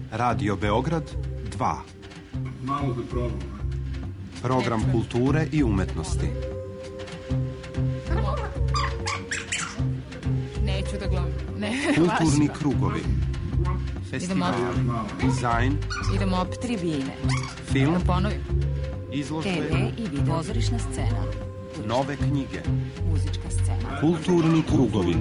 Radio Beograd 2. Malo da probam. Program kulture i umetnosti. Neću da gledam. Kulturni krugovi. Festival, dizajn. Idemo opet tribine. Film. Da ponovim. Izložbe. TV i video. Pozorišna scena. Nove knjige. Muzička scena. Kulturni krugovi.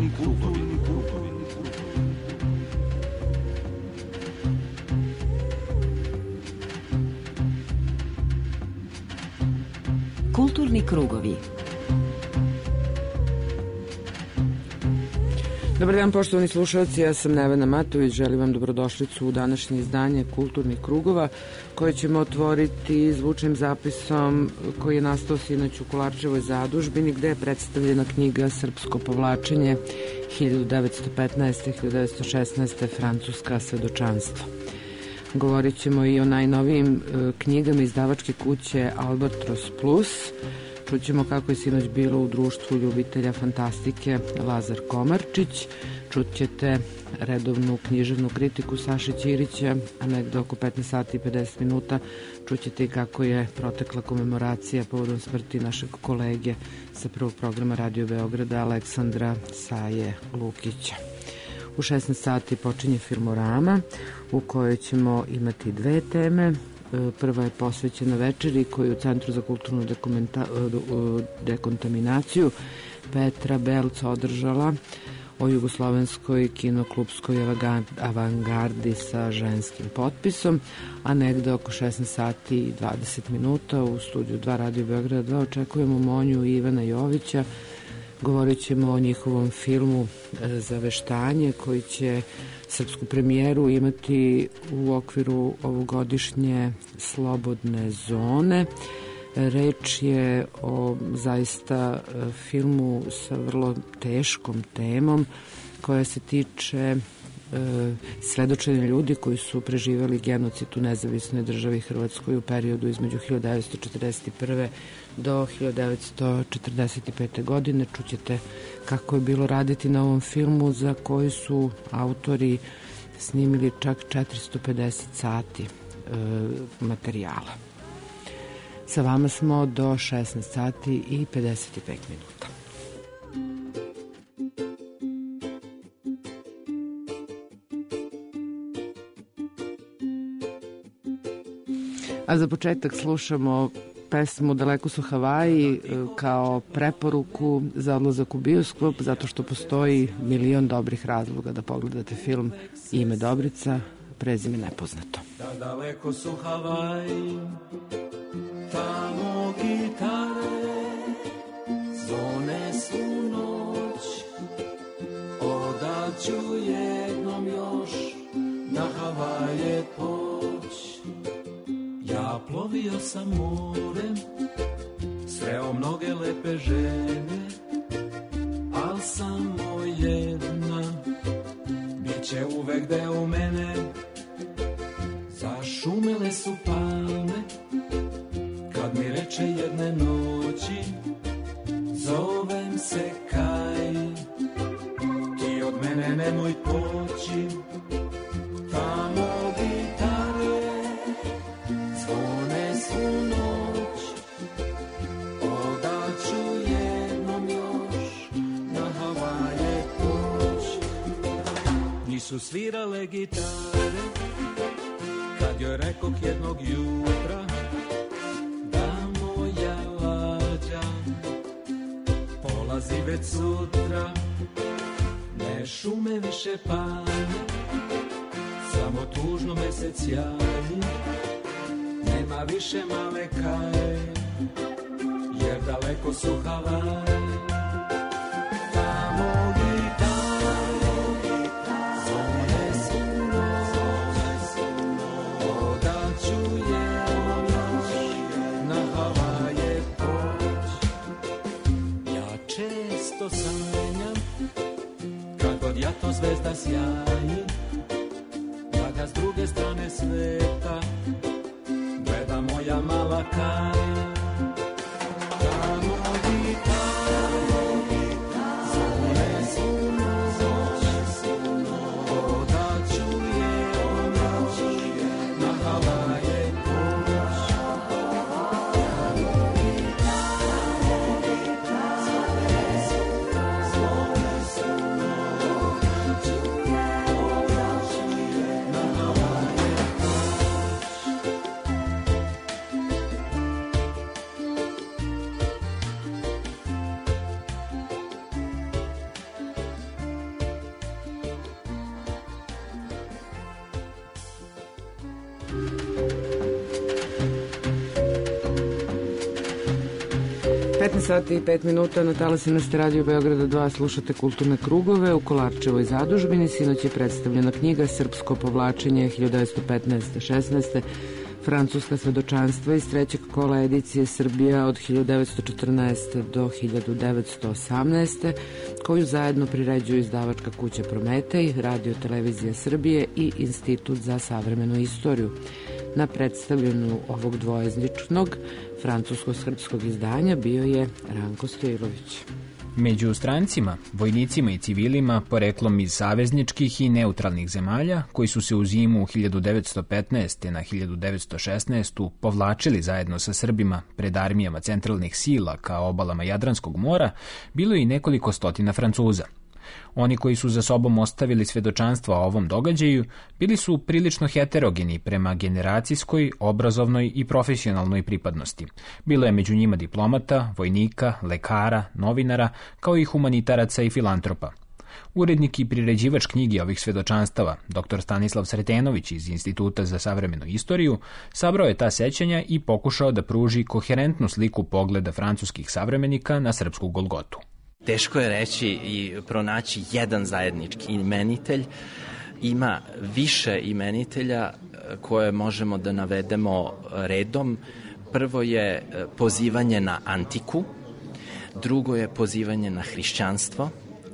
Kulturni krugovi. Dobar dan, poštovani slušalci, ja sam Nevena Matović, želim vam dobrodošlicu u današnje izdanje Kulturnih krugova, koje ćemo otvoriti zvučnim zapisom koji je nastao sinoć u Kolarčevoj zadužbini, gde je predstavljena knjiga Srpsko povlačenje 1915-1916. Francuska svedočanstvo. Govorit ćemo i o najnovijim knjigama izdavačke kuće Albatros Plus. Čućemo kako je sinoć bilo u društvu ljubitelja fantastike Lazar Komarčić. Čućete redovnu književnu kritiku Saše Ćirića, a negde oko 15 sati i 50 minuta čućete i kako je protekla komemoracija povodom smrti našeg kolege sa prvog programa Radio Beograda Aleksandra Saje Lukića. U 16 sati počinje Filmorama u kojoj ćemo imati dve teme. Prva je posvećena večeri koju u Centru za kulturnu dekontaminaciju Petra Belca održala o jugoslovenskoj kinoklupskoj avangardi sa ženskim potpisom, a negde oko 16 sati i 20 minuta u studiju 2 Radio Beograda 2 očekujemo Monju i Ivana Jovića. Govorit ćemo o njihovom filmu Zaveštanje koji će srpsku premijeru imati u okviru ovogodišnje Slobodne zone. Reč je o zaista filmu sa vrlo teškom temom koja se tiče svedočenja ljudi koji su preživeli genocid u nezavisnoj državi Hrvatskoj u periodu između 1941. do 1945. godine. Čućete kako je bilo raditi na ovom filmu za koji su autori snimili čak 450 sati materijala. Sa vama smo do 16 sati i 55 minuta. A za početak slušamo pesmu Daleko su Havaji kao preporuku za odlazak u bioskop, zato što postoji milion dobrih razloga da pogledate film Ime Dobrica, prezime nepoznato. Da daleko su Havaji, tamo gitare, zone su noć, odal ću jednom još na Havaje poć. Ja plovio sam morem, sreo mnoge lepe žene, al samo jedna biće uvek deo mene. Zašumele su palme, kad mi reče jedne noći, zovem se Kaj, ti od mene nemoj poći. Tamo gitare zvone svu noć, odal ću jednom još na Havaje poć. Nisu svirale gitare kad joj rekoh jednog jutra da moja lađa polazi već sutra. Ne šume više palme, samo tužno mesec jaji. Nema više male Kaj, jer daleko su Havaji. Tamo gitare zvone su noć, odal ću jednom još na Havaje poć. Ja često sanjam kad god jato zvezda sjaji, da ga s druge strane sveta gleda moja mala Kaj. Tamo gitare zvone su noć, odal ću jednom još 15 sati i 5 minuta na talasima ste Radio Beograda 2, slušate Kulturne krugove. U Kolarčevoj zadužbini sinoć je predstavljena knjiga Srpsko povlačenje 1915-16, francuska svedočanstva iz trećeg kola edicije Srbija od 1914. do 1918. koju zajedno priređuju izdavačka kuća Prometej, Radio televizija Srbije i Institut za savremenu istoriju. Na predstavljanju ovog dvojezičnog francusko-srpskog izdanja bio je Ranko Stojlović. Među strancima, vojnicima i civilima poreklom iz savezničkih i neutralnih zemalja, koji su se u zimu 1915. na 1916. povlačili zajedno sa Srbima pred armijama centralnih sila ka obalama Jadranskog mora, bilo je i nekoliko stotina Francuza. Oni koji su za sobom ostavili svedočanstva o ovom događaju bili su prilično heterogeni prema generacijskoj, obrazovnoj i profesionalnoj pripadnosti. Bilo je među njima diplomata, vojnika, lekara, novinara, kao i humanitaraca i filantropa. Urednik i priređivač knjige ovih svedočanstava, dr. Stanislav Sretenović iz Instituta za savremenu istoriju, sabrao je ta sećanja i pokušao da pruži koherentnu sliku pogleda francuskih savremenika na srpsku Golgotu. Teško je reći i pronaći jedan zajednički imenitelj. Ima više imenitelja koje možemo da navedemo redom. Prvo je pozivanje na antiku, drugo je pozivanje na hrišćanstvo,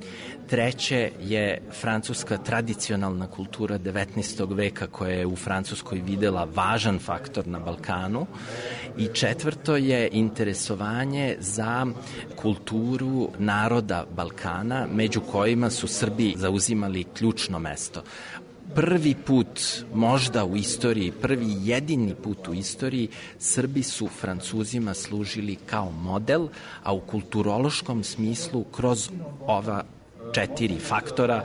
treće je francuska tradicionalna kultura 19. veka koja je u Francuskoj videla važan faktor na Balkanu i četvrto je interesovanje za kulturu naroda Balkana, među kojima su Srbi zauzimali ključno mesto. Prvi put, možda u istoriji, prvi jedini put u istoriji, Srbi su Francuzima služili kao model, a u kulturološkom smislu kroz ova 4 faktora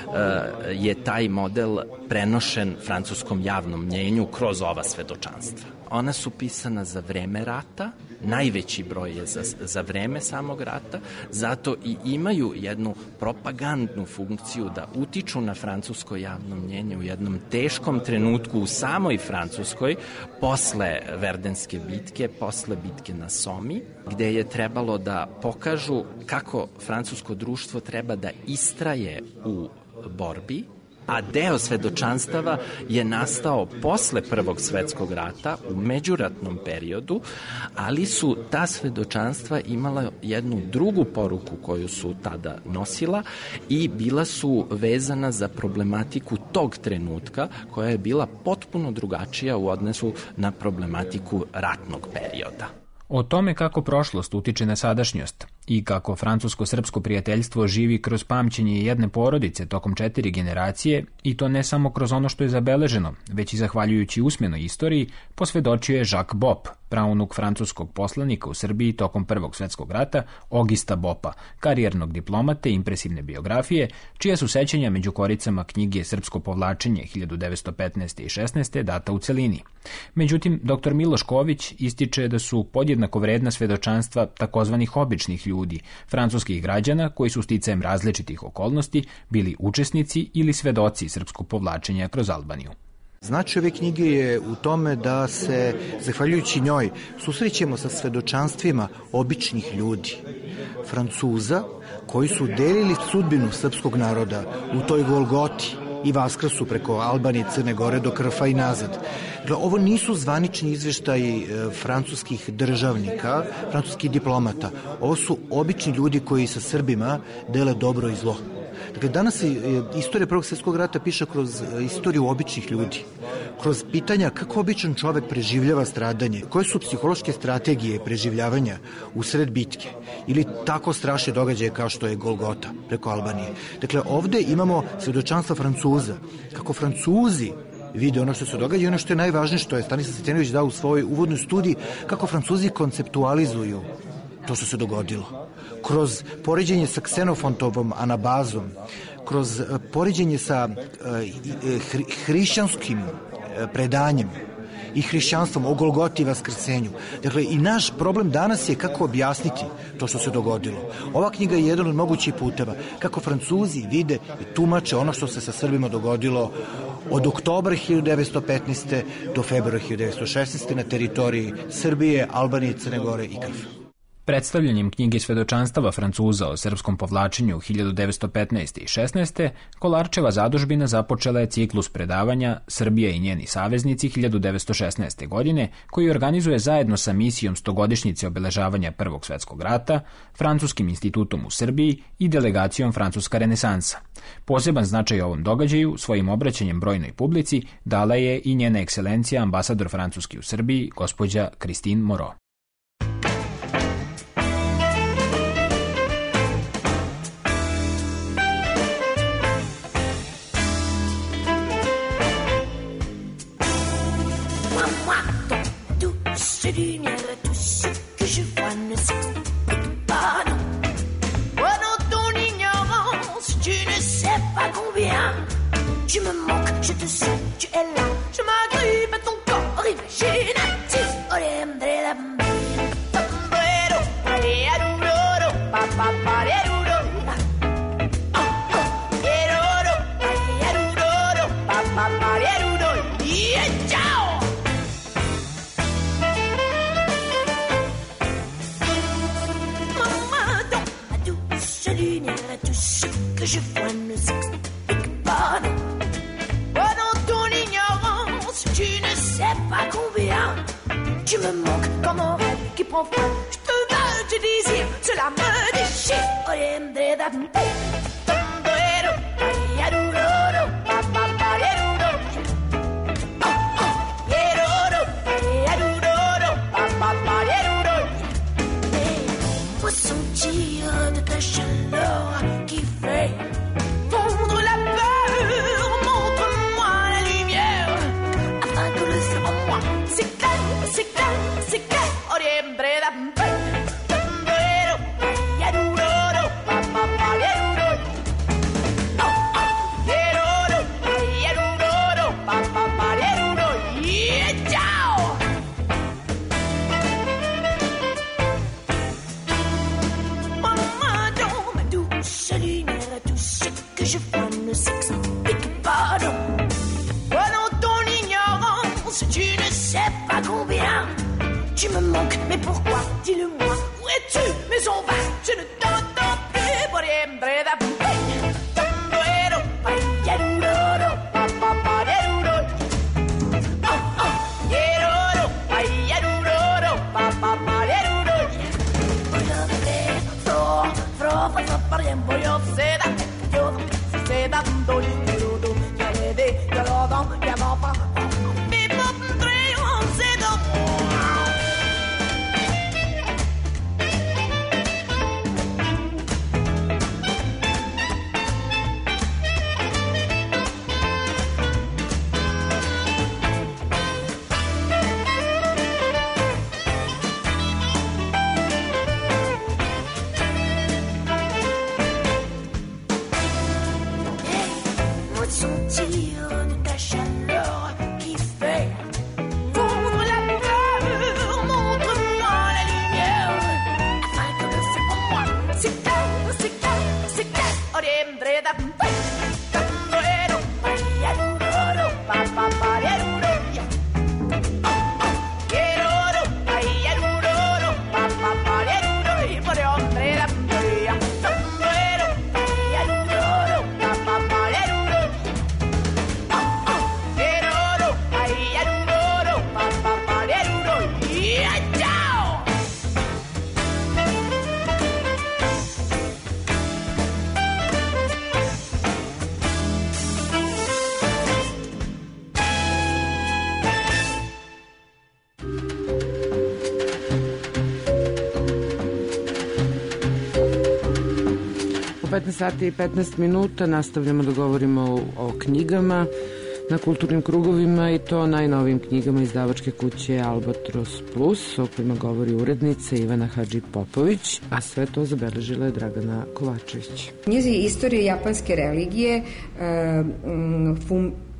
je taj model prenošen francuskom javnom mnjenju kroz ova svedočanstva. Ona su pisana za vreme rata, najveći broj je za vreme samog rata, zato i imaju jednu propagandnu funkciju da utiču na francusko javno mnjenje u jednom teškom trenutku u samoj Francuskoj, posle Verdenske bitke, posle bitke na Somi, gde je trebalo da pokažu kako francusko društvo treba da istraje u borbi, a deo svedočanstava je nastao posle Prvog svetskog rata u međuratnom periodu, ali su ta svedočanstva imala jednu drugu poruku koju su tada nosila i bila su vezana za problematiku tog trenutka koja je bila potpuno drugačija u odnosu na problematiku ratnog perioda. O tome kako prošlost utiče na sadašnjost i kako francusko-srpsko prijateljstvo živi kroz pamćenje jedne porodice tokom 4 generacije, i to ne samo kroz ono što je zabeleženo, već i zahvaljujući usmenoj istoriji, posvedočio je Jacques Bopp, praunuk francuskog poslanika u Srbiji tokom Prvog svetskog rata, Augusta Boppa, karijernog diplomate i impresivne biografije, čija su sećanja među koricama knjige Srpsko povlačenje 1915. i 16. data u celini. Međutim, dr. Miloš Ković ističe da su podjednako vredna svedočanstva takozvanih običnih ljudi, francuskih građana koji su sticajem različitih okolnosti bili učesnici ili svedoci srpskog povlačenja kroz Albaniju. Značaj ove knjige je u tome da se, zahvaljujući njoj, susrećemo sa svedočanstvima običnih ljudi, Francuza, koji su delili sudbinu srpskog naroda u toj Golgoti i vaskrsu preko Albanije, Crne Gore do Krfa i nazad. Ovo nisu zvanični izveštaji francuskih državnika, francuskih diplomata. Ovo su obični ljudi koji sa Srbima dele dobro i zlo. Dakle, danas istorija Prvog svjetskog rata piše kroz istoriju običnih ljudi, kroz pitanja kako običan čovek preživljava stradanje, koje su psihološke strategije preživljavanja u sred bitke ili tako strašne događaje kao što je Golgota preko Albanije. Dakle, ovde imamo svedočanstva Francuza, kako Francuzi vide ono što se događa i ono što je najvažnije, što je Stanislav Sretenović dao u svojoj uvodnoj studiji, kako Francuzi konceptualizuju to što se dogodilo. Kroz poređenje sa Ksenofontovom Anabazom, kroz poređenje sa hrišćanskim predanjem i hrišćanstvom o Golgoti i vaskrsenju. Dakle, i naš problem danas je kako objasniti to što se dogodilo. Ova knjiga je jedan od mogućih puteva kako Francuzi vide i tumače ono što se sa Srbima dogodilo od oktobra 1915. do februara 1916. na teritoriji Srbije, Albanije, Crne Gore i Krfa. Predstavljanjem knjige svedočanstava Francuza o srpskom povlačenju 1915. i 16. Kolarčeva zadužbina započela je ciklus predavanja Srbija i njeni saveznici 1916. godine, koji organizuje zajedno sa misijom stogodišnjice obeležavanja Prvog svetskog rata, Francuskim institutom u Srbiji i delegacijom Francuska renesansa. Poseban značaj ovom događaju svojim obraćanjem brojnoj publici dala je i njena ekscelencija ambasador Francuski u Srbiji, gospođa Christine Moreau. Lumière, tout ce que je vois ne s'explique pas, non. Oh, dans ton ignorance, tu ne sais pas combien tu me manques, je te sais, tu es là, je m'agrippe à ton corps imaginatif. Que je vois ne s'explique pas, non. Oh, dans ton ignorance, tu ne sais pas combien tu me manques comme un rêve qui prend fin. Je te veux, je désire, cela me déchire. Sentir de ta chaleur qui fait fondre la peur, montre-moi la lumière afin que le feu en moi s'éclaire, s'éclaire, s'éclaire. Je vois ne s'explique pas, non. Oh, dans ton ignorance, tu ne sais pas combien tu me manques, mais pourquoi? Dis-le-moi, où es-tu? Mais on va, je ne t'entends plus. U 15 sati i 15 minuta nastavljamo da govorimo o knjigama na kulturnim krugovima i to najnovijim knjigama izdavačke kuće Albatros Plus, o kojima govori urednica Ivana Hadži-Popović, a sve to zabeležila je Dragana Kovačević. Knjizi Istorije japanske religije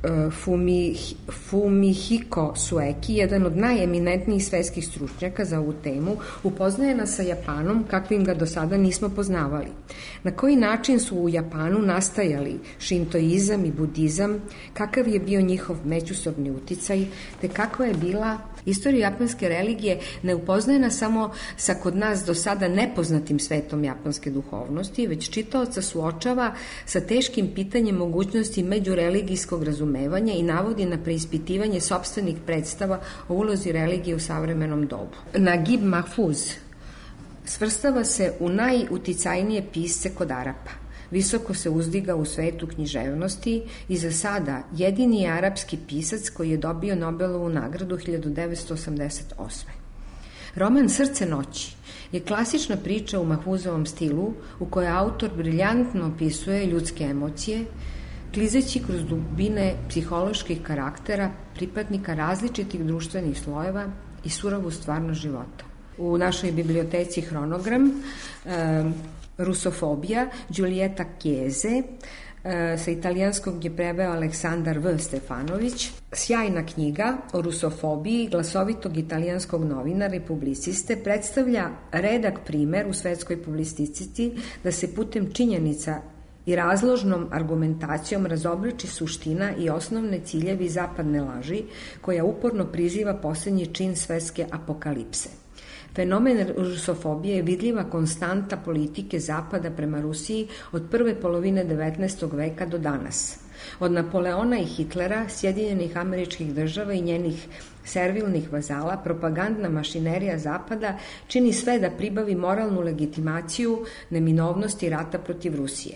Fumihiko Sueki, jedan od najeminentnijih svetskih stručnjaka za ovu temu, upoznaje nas sa Japanom kakvim ga do sada nismo poznavali. Na koji način su u Japanu nastajali šintoizam i budizam, kakav je bio njihov međusobni uticaj, te kakva je bila istorija japanske religije, ne upoznaje nas samo sa kod nas do sada nepoznatim svetom japanske duhovnosti, već čitaoca suočava sa teškim pitanjem mogućnosti međureligijskog razumevanja i navodi na preispitivanje sopstvenih predstava o ulozi religije u savremenom dobu. Nagib Mahfuz svrstava se u najuticajnije pisce kod Arapa. Visoko se uzdiga u svetu književnosti i za sada jedini je arapski pisac koji je dobio Nobelovu nagradu 1988. Roman Srce noći je klasična priča u Mahfuzovom stilu u kojoj autor briljantno opisuje ljudske emocije, klizeći kroz dubine psiholoških karaktera pripadnika različitih društvenih slojeva i surovu stvarnost života. U našoj biblioteci Hronogram Rusofobija, Giulietta Chiese, sa italijanskog je preveo Aleksandar V. Stefanović. Sjajna knjiga o rusofobiji glasovitog italijanskog novinara i publiciste predstavlja redak primer u svetskoj publicistici da se putem činjenica i razložnom argumentacijom razobliči suština i osnovne ciljevi zapadne laži koja uporno priziva posljednji čin svetske apokalipse. Fenomen rusofobije je vidljiva konstanta politike Zapada prema Rusiji od prve polovine 19. veka do danas. Od Napoleona i Hitlera, Sjedinjenih Američkih Država i njenih servilnih vazala, propagandna mašinerija Zapada čini sve da pribavi moralnu legitimaciju neminovnosti rata protiv Rusije.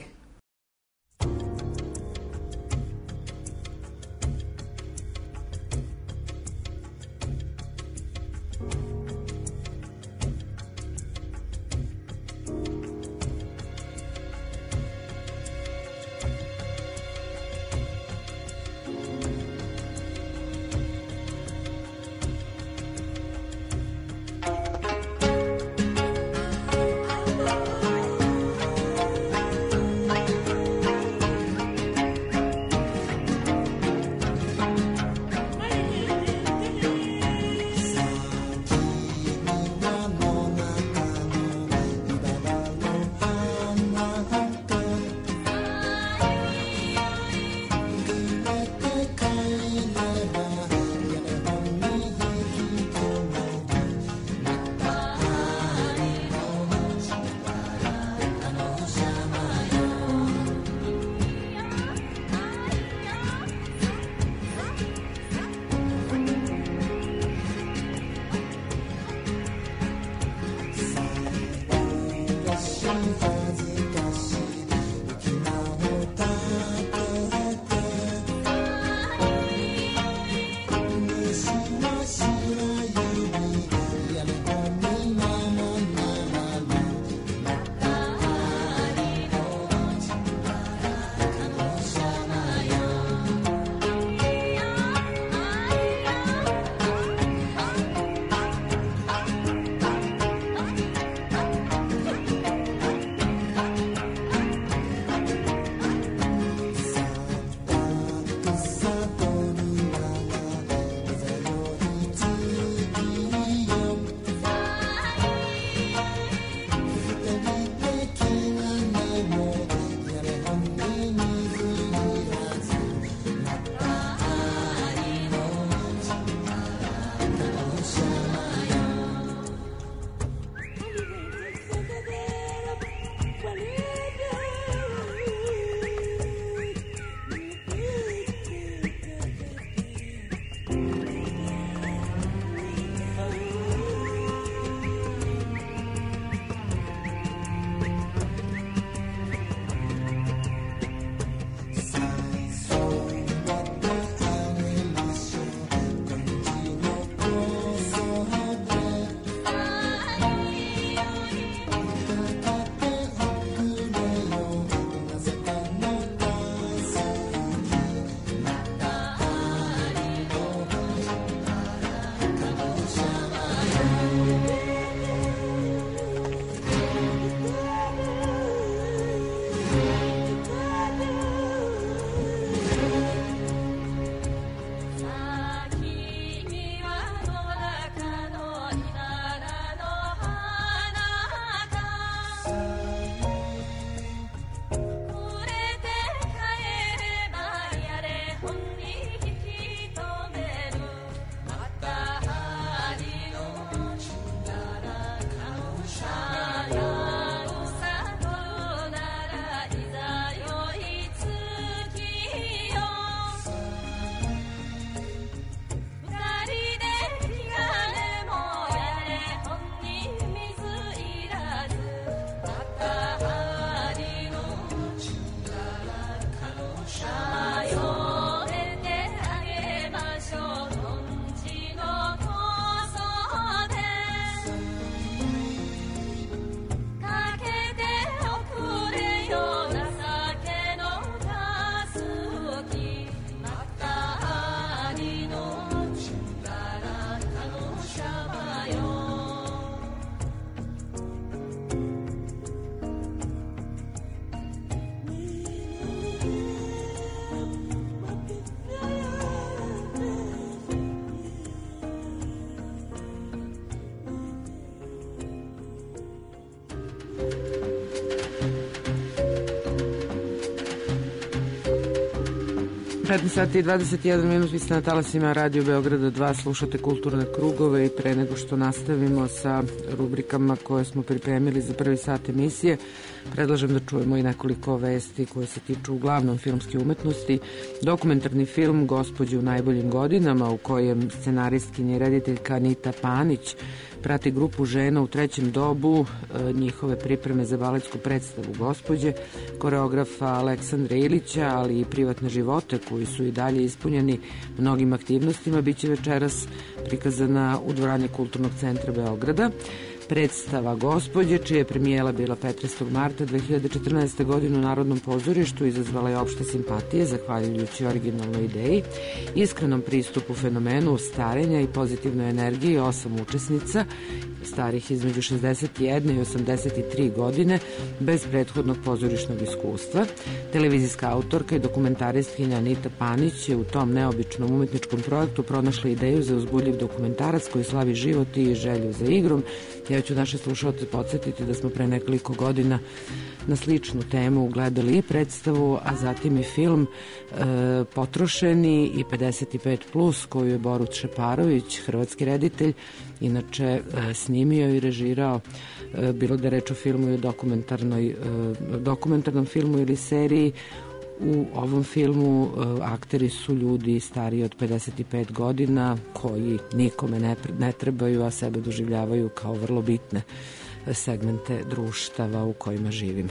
15 sati i 21 minut, vi ste na talasima Radio Beograda 2, slušate Kulturne krugove i pre nego što nastavimo sa rubrikama koje smo pripremili za prvi sat emisije, predlažem da čujemo i nekoliko vesti koje se tiču uglavnom filmske umetnosti. Dokumentarni film Gospođe u najboljim godinama, u kojem scenaristkinja i rediteljka Anita Panić prati grupu žena u trećem dobu, njihove pripreme za baletsku predstavu Gospođe, koreografa Aleksandra Ilića, ali i privatne živote koji su i dalje ispunjeni mnogim aktivnostima, bit će večeras prikazana u dvorani Kulturnog centra Beograda. Predstava Gospođe, čija je premijera bila 15. marta 2014. godine u Narodnom pozorištu, izazvala je opšte simpatije zahvaljujući originalnoj ideji, iskrenom pristupu fenomenu starenja i pozitivnoj energiji 8 učesnica starih između 61 i 83 godine bez prethodnog pozorišnog iskustva. Televizijska autorka i dokumentaristkinja Anita Panić je u tom neobičnom umetničkom projektu pronašla ideju za uzbudljiv dokumentarac koji slavi život i želju za igrom. Ja ću naše slušalce podsjetiti da smo pre nekoliko godina na sličnu temu gledali i predstavu, a zatim i film Potrošeni i 55+, koju je Borut Šeparović, hrvatski reditelj, inače snimio i režirao, bilo da reč o filmu i o dokumentarnom filmu ili seriji. U ovom filmu akteri su ljudi stariji od 55 godina koji nikome ne trebaju, a sebe doživljavaju kao vrlo bitne segmente društava u kojima živimo.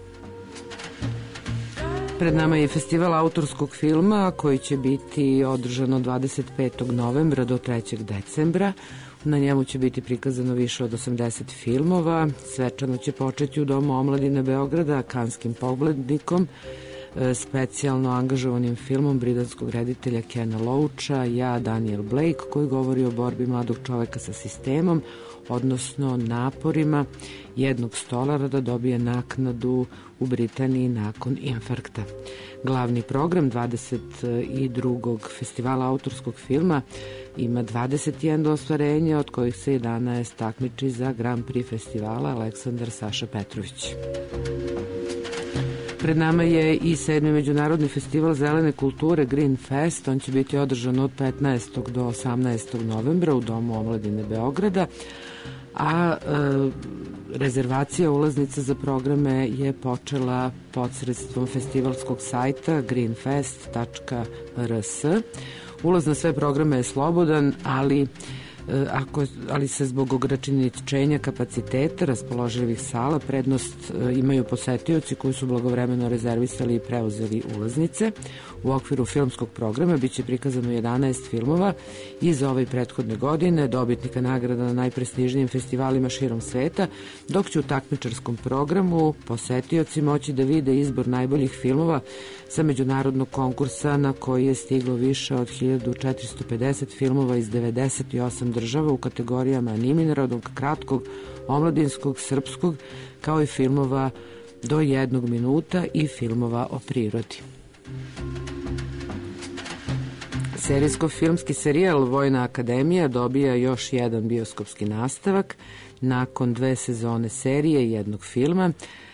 Pred nama je festival autorskog filma koji će biti održan od 25. novembra do 3. decembra. Na njemu će biti prikazano više od 80 filmova. Svečano će početi u Domu omladine Beograda Kanskim poglednikom, specijalno angažovanim filmom britanskog reditelja Kena Loacha Ja, Daniel Blake, koji govori o borbi mladog čoveka sa sistemom, odnosno naporima jednog stolara da dobije naknadu u Britaniji nakon infarkta. Glavni program 22. festivala autorskog filma ima 21 ostvarenja, od kojih se 11 takmiči za Grand Prix festivala Aleksandar Saša Petrović. Pred nama je i 7. međunarodni festival zelene kulture Green Fest. On će biti održan od 15. do 18. novembra u Domu omladine Beograda, a rezervacija ulaznica za programe je počela posredstvom festivalskog sajta greenfest.rs. Ulaz na sve programe je slobodan, ali se zbog ograničenja kapaciteta raspoloživih sala prednost imaju posetioci koji su blagovremeno rezervisali i preuzeli ulaznice. U okviru filmskog programa biće prikazano 11 filmova iz ove prethodne godine, dobitnika nagrada na najprestižnijim festivalima širom sveta, dok će u takmičarskom programu posetioci moći da vide izbor najboljih filmova sa međunarodnog konkursa na koji je stiglo više od 1450 filmova iz 98 država u kategorijama animiranog, kratkog, omladinskog, srpskog, kao i filmova do 1 minuta i filmova o prirodi. Serijsko-filmski serijal Vojna akademija dobija još jedan bioskopski nastavak. Nakon 2 sezone serije i jednog filma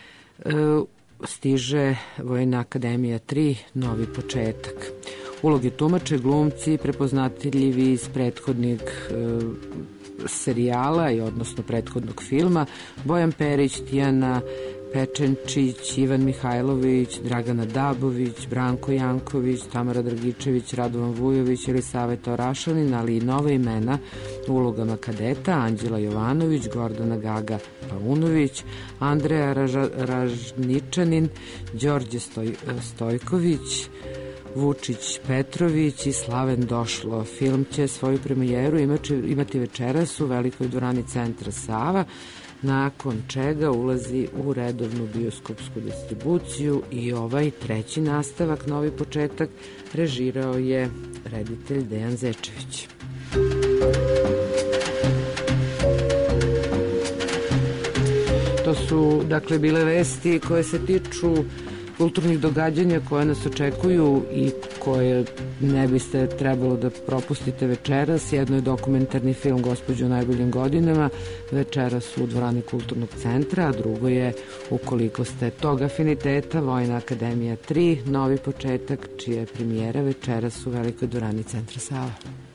stiže Vojna akademija 3, novi početak. Uloge tumače glumci prepoznatljivi iz prethodnih serijala i odnosno prethodnog filma: Bojan Perić, Tijana Pečenčić, Ivan Mihajlović, Dragana Dabović, Branko Janković, Tamara Dragičević, Radovan Vujović, Elisaveta Orašanin, ali i nove imena u ulogama kadeta: Anđela Jovanović, Gordana Gaga Paunović, Andreja Ražničanin, Đorđe Stojković, Vučić Petrović i Slaven Došlo. Film će svoju premijeru imati večeras u velikoj dvorani centra Sava, nakon čega ulazi u redovnu bioskopsku distribuciju. I ovaj treći nastavak, novi početak, režirao je reditelj Dejan Zečević. To su, dakle, bile vesti koje se tiču kulturnih događanja koje nas očekuju i koje ne biste trebalo da propustite večeras. Jedno je dokumentarni film Gospođo u najboljim godinama, večeras u dvorani Kulturnog centra, a drugo je, ukoliko ste tog afiniteta, Vojna akademija 3, novi početak, čija je premijera večeras u velikoj dvorani Centra Sava.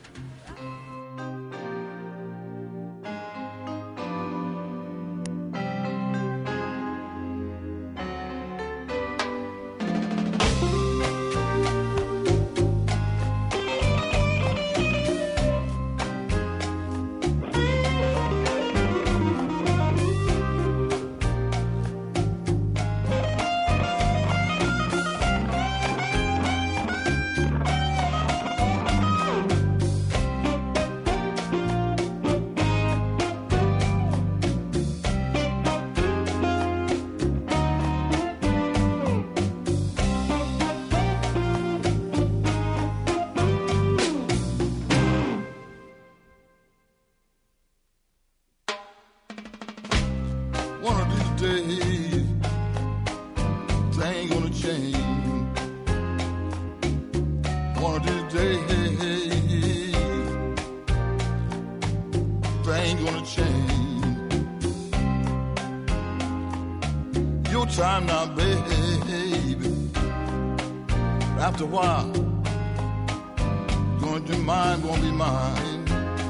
Time now, baby. After a while, gonna be mine, gonna be mine.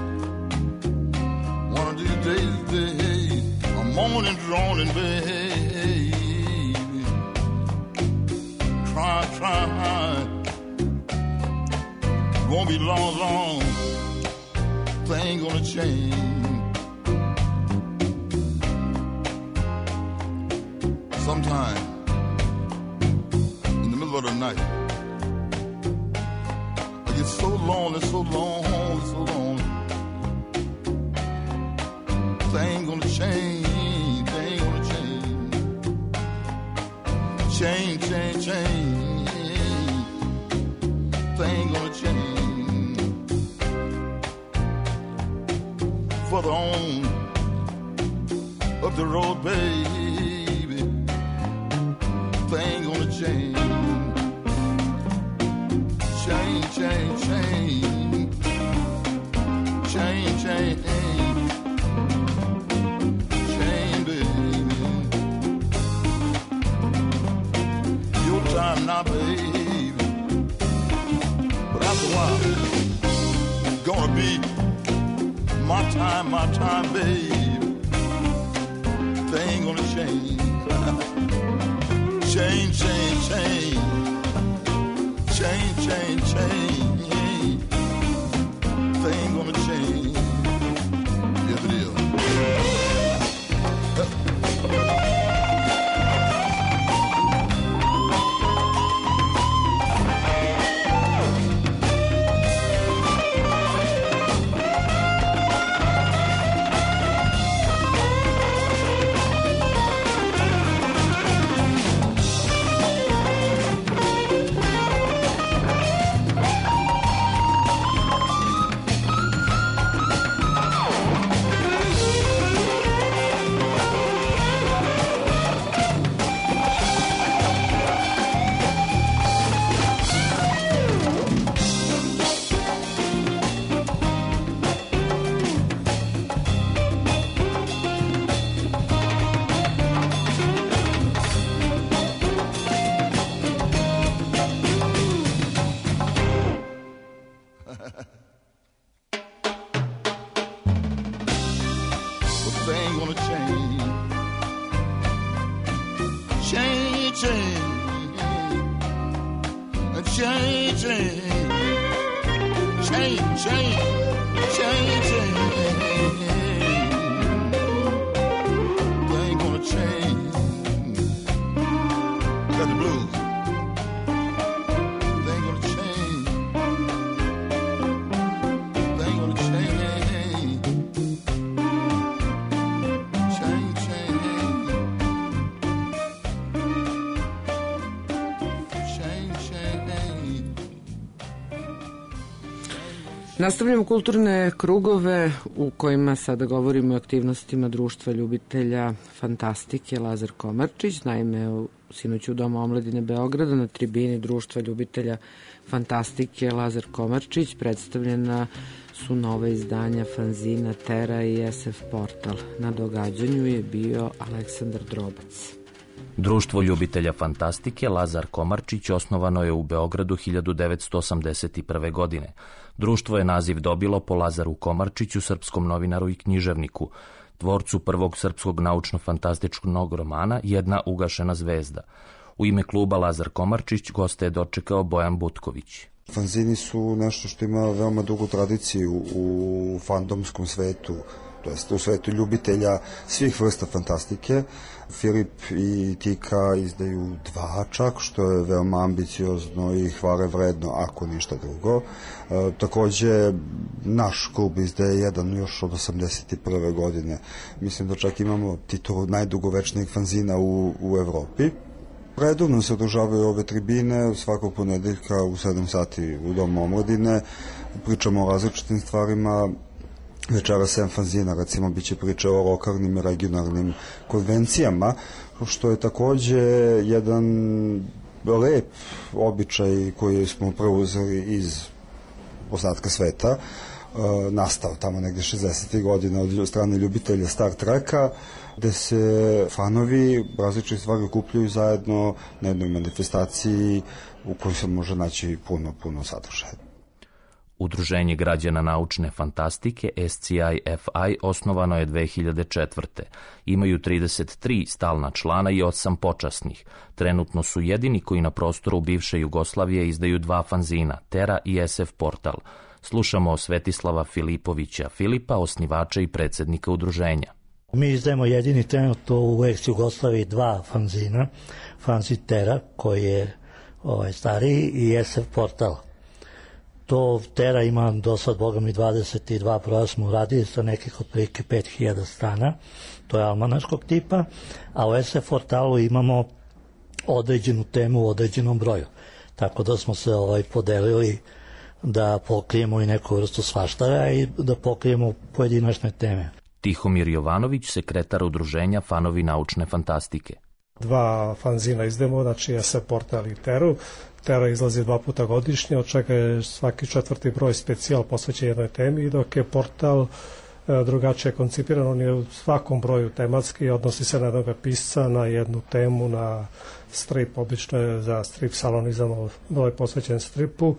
One of these days, I'm moaning, droning, baby. Trying. Won't be long. Thing gonna change. Sometime in the middle of the night, I get so lonely. Thing gonna change. Change. Thing gonna change. Further on up the road, baby. Thing gonna change. Change, baby. Your time now, baby. But after a while, it's gonna be my time, baby. Thing gonna change. Change. Thing gonna change. Yes, it is. Nastavljamo kulturne krugove u kojima sada govorimo o aktivnostima društva ljubitelja fantastike Lazar Komarčić. Naime, sinoć u Domu omladine Beograda na tribini društva ljubitelja fantastike Lazar Komarčić predstavljena su nova izdanja fanzina Tera i SF Portal. Na događanju je bio Aleksandar Drobac. Društvo ljubitelja fantastike Lazar Komarčić osnovano je u Beogradu 1981. godine. Društvo je naziv dobilo po Lazaru Komarčiću, srpskom novinaru i književniku, tvorcu prvog srpskog naučno-fantastičnog romana Jedna ugašena zvezda. U ime kluba Lazar Komarčić goste je dočekao Bojan Butković. Fanzini su nešto što ima veoma dugu tradiciju u fandomskom svetu, to jest u svetu ljubitelja svih vrsta fantastike. Filip i Tika izdaju 2 čak, što je veoma ambiciozno i hvale vredno, ako ništa drugo. Takođe, naš klub izdaje jedan još od 81. godine. Mislim da čak imamo titulu najdugovečnijeg fanzina u Evropi. Redovno se održavaju ove tribine, svakog ponedeljka u 7 sati u Domu omladine. Pričamo o različitim stvarima. Večera 7 fanzina, recimo, bit će priče o lokalnim i regionalnim konvencijama, što je takođe jedan lep običaj koji smo preuzeli iz ostatka sveta, nastao tamo negde 60. godina od strane ljubitelja Star Treka, gde se fanovi različite stvari okupljaju zajedno na jednoj manifestaciji u kojoj se može naći puno sadržaja. Udruženje građana naučne fantastike SCI-FI osnovano je 2004. Imaju 33 stalna člana i 8 počasnih. Trenutno su jedini koji na prostoru bivše Jugoslavije izdaju 2 fanzina, Tera i SF Portal. Slušamo Svetislava Filipovića Filipa, osnivača i predsednika udruženja. Mi izdajemo jedini trenutno u ex-Jugoslaviji 2 fanzina, fanzin Tera koji je stariji i SF Portal. To Tera ima do sad, boga mi, 22 broja smo uradili sa nekih otprilike 5000 strana, to je almanaškog tipa, a u SF Portalu imamo određenu temu u određenom broju. Tako da smo se podelili da pokrijemo i neku vrstu svaštara i da pokrijemo pojedinačne teme. Tihomir Jovanović, sekretar udruženja Fanovi naučne fantastike. 2 fanzina izdemo, znači SF Portal i Teru. Tera izlazi 2 puta godišnje, od čega je svaki 4. broj specijal posvećen jednoj temi, dok je Portal drugačije koncipiran, on je u svakom broju tematski, odnosi se na jednog pisca, na jednu temu, na strip, obično je za strip salonizam, broj posvećen stripu.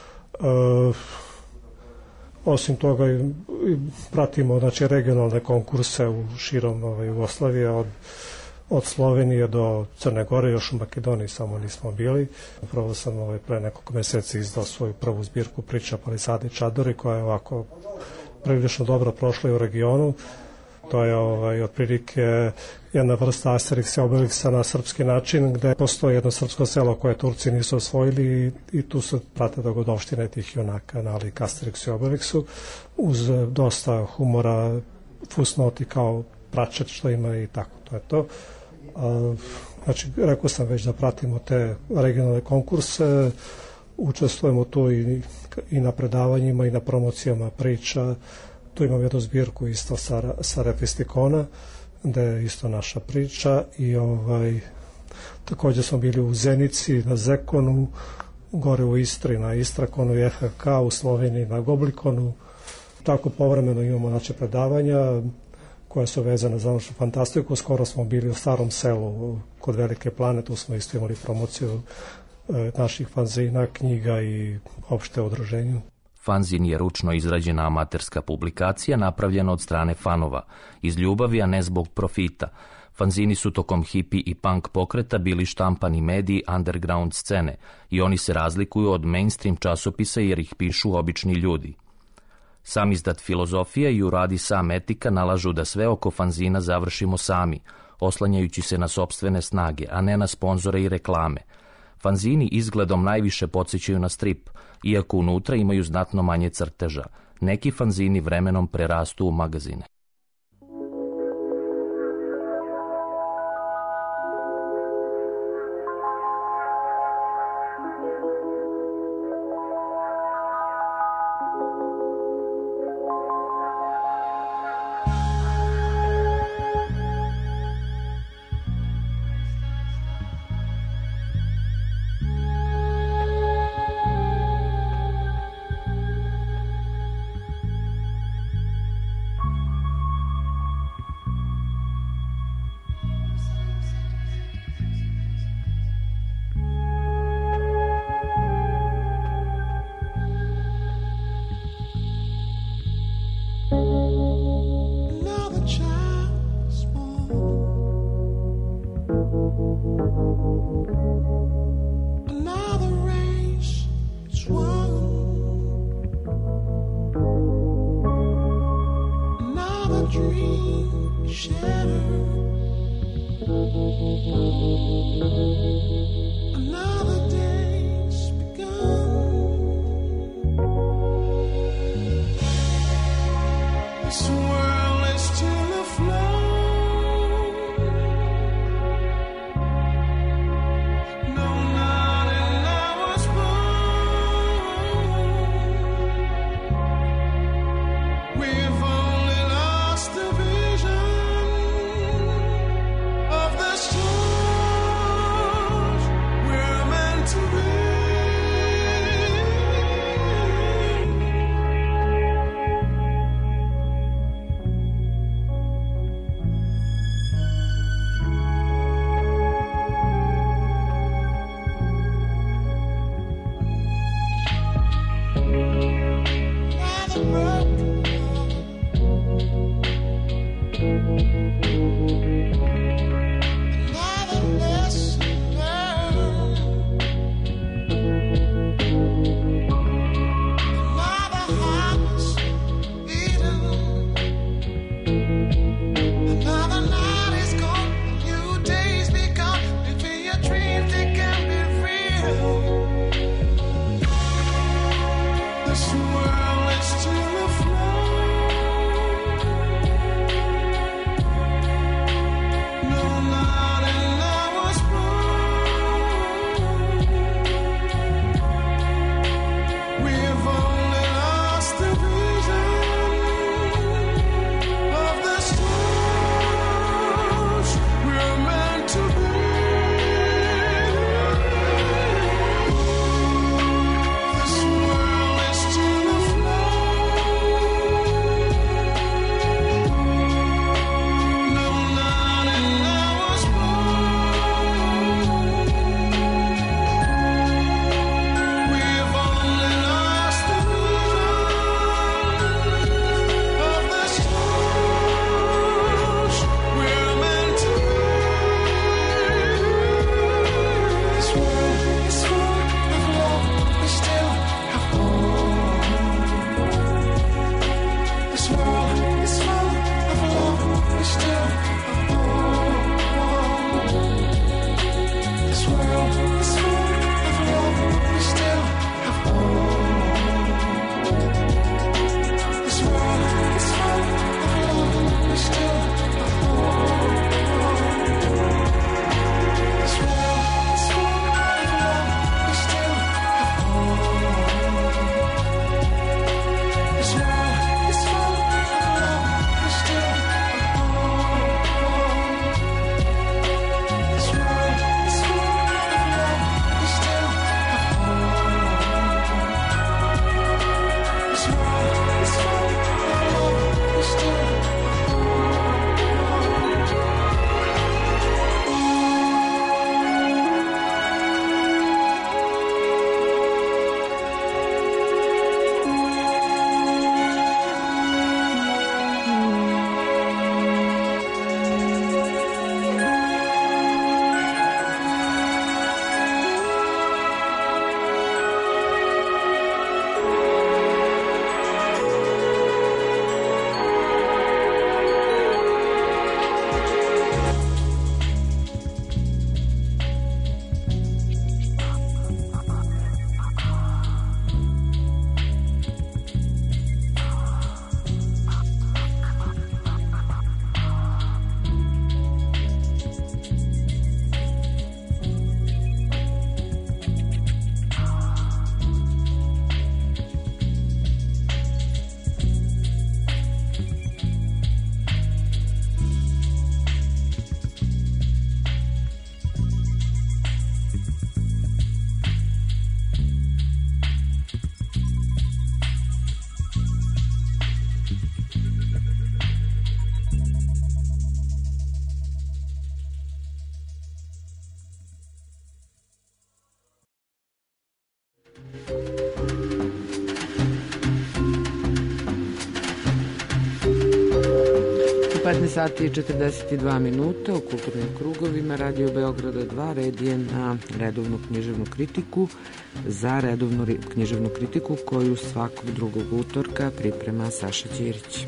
Osim toga pratimo, znači, regionalne konkurse u širom Jugoslavije, od Slovenije do Crne Gore, još u Makedoniji samo nismo bili. Upravo sam pre nekoliko meseci izdao svoju prvu zbirku priča Palisade i čadori, koja je ovako prilično dobro prošla i u regionu. To je otprilike jedna vrsta Asterixa i Obelixa na srpski način, gde postoji jedno srpsko selo koje Turci nisu osvojili i tu se prate dogodovštine tih junaka nalik Asterixu i Obelixu, uz dosta humora, fusnoti kao pračet što ima i tako, to je to. Znači, rekao sam već da pratimo te regionalne konkurse, učestvujemo tu i na predavanjima i na promocijama priča. Tu imam jednu zbirku isto sa Refistikona, gde je isto naša priča i također smo bili u Zenici, na Zekonu, gore u Istri, na Istrakonu i EHK, u Sloveniji na Goblikonu. Tako povremeno imamo naše predavanja koja su vezane za naučnu fantastiku. Skoro smo bili u Starom selu kod Velike Plane, tu smo isto imali promociju naših fanzina, knjiga i opšte udruženju. Fanzin je ručno izrađena amaterska publikacija napravljena od strane fanova, iz ljubavi, a ne zbog profita. Fanzini su tokom hipi i punk pokreta bili štampani mediji underground scene i oni se razlikuju od mainstream časopisa jer ih pišu obični ljudi. Sam izdat Filozofija i uradi Sam Etika nalažu da sve oko fanzina završimo sami, oslanjajući se na sopstvene snage, a ne na sponzore i reklame. Fanzini izgledom najviše podsjećaju na strip, iako unutra imaju znatno manje crteža. Neki fanzini vremenom prerastu u magazine. 15 sati i 42 minuta u kulturnim krugovima Radio Beograda 2 red je na redovnu književnu kritiku za redovnu književnu kritiku koju svakog drugog utorka priprema Saša Ćirić.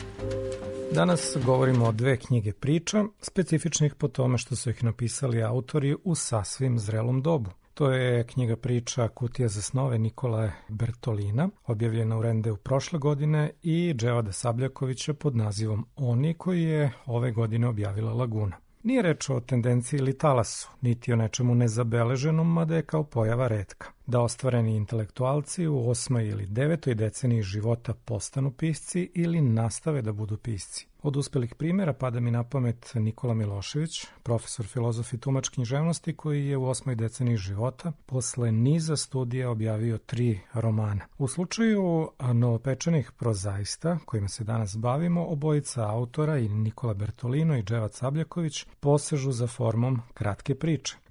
Danas govorimo o dve knjige priča, specifičnih po tome što su ih napisali autori u sasvim zrelom dobu. To je knjiga priča Kutija za snove Nikole Bertolina, objavljena u Rendeu prošle godine, i Dževada Sabljakovića pod nazivom Oni, koji je ove godine objavila Laguna. Nije reč o tendenciji ili talasu, niti o nečemu nezabeleženom, mada je kao pojava retka. Da ostvareni intelektualci u 8. ili 9. deceniji života postanu pisci ili nastave da budu pisci. Od uspelih primjera pada mi na pamet Nikola Milošević, profesor filozof i tumač književnosti, koji je u 8. deceniji života posle niza studija objavio 3 romana. U slučaju novopečenih prozaista, kojima se danas bavimo, obojica autora, i Nikola Bertolino i Dževad Sabljaković, posežu za formom kratke priče,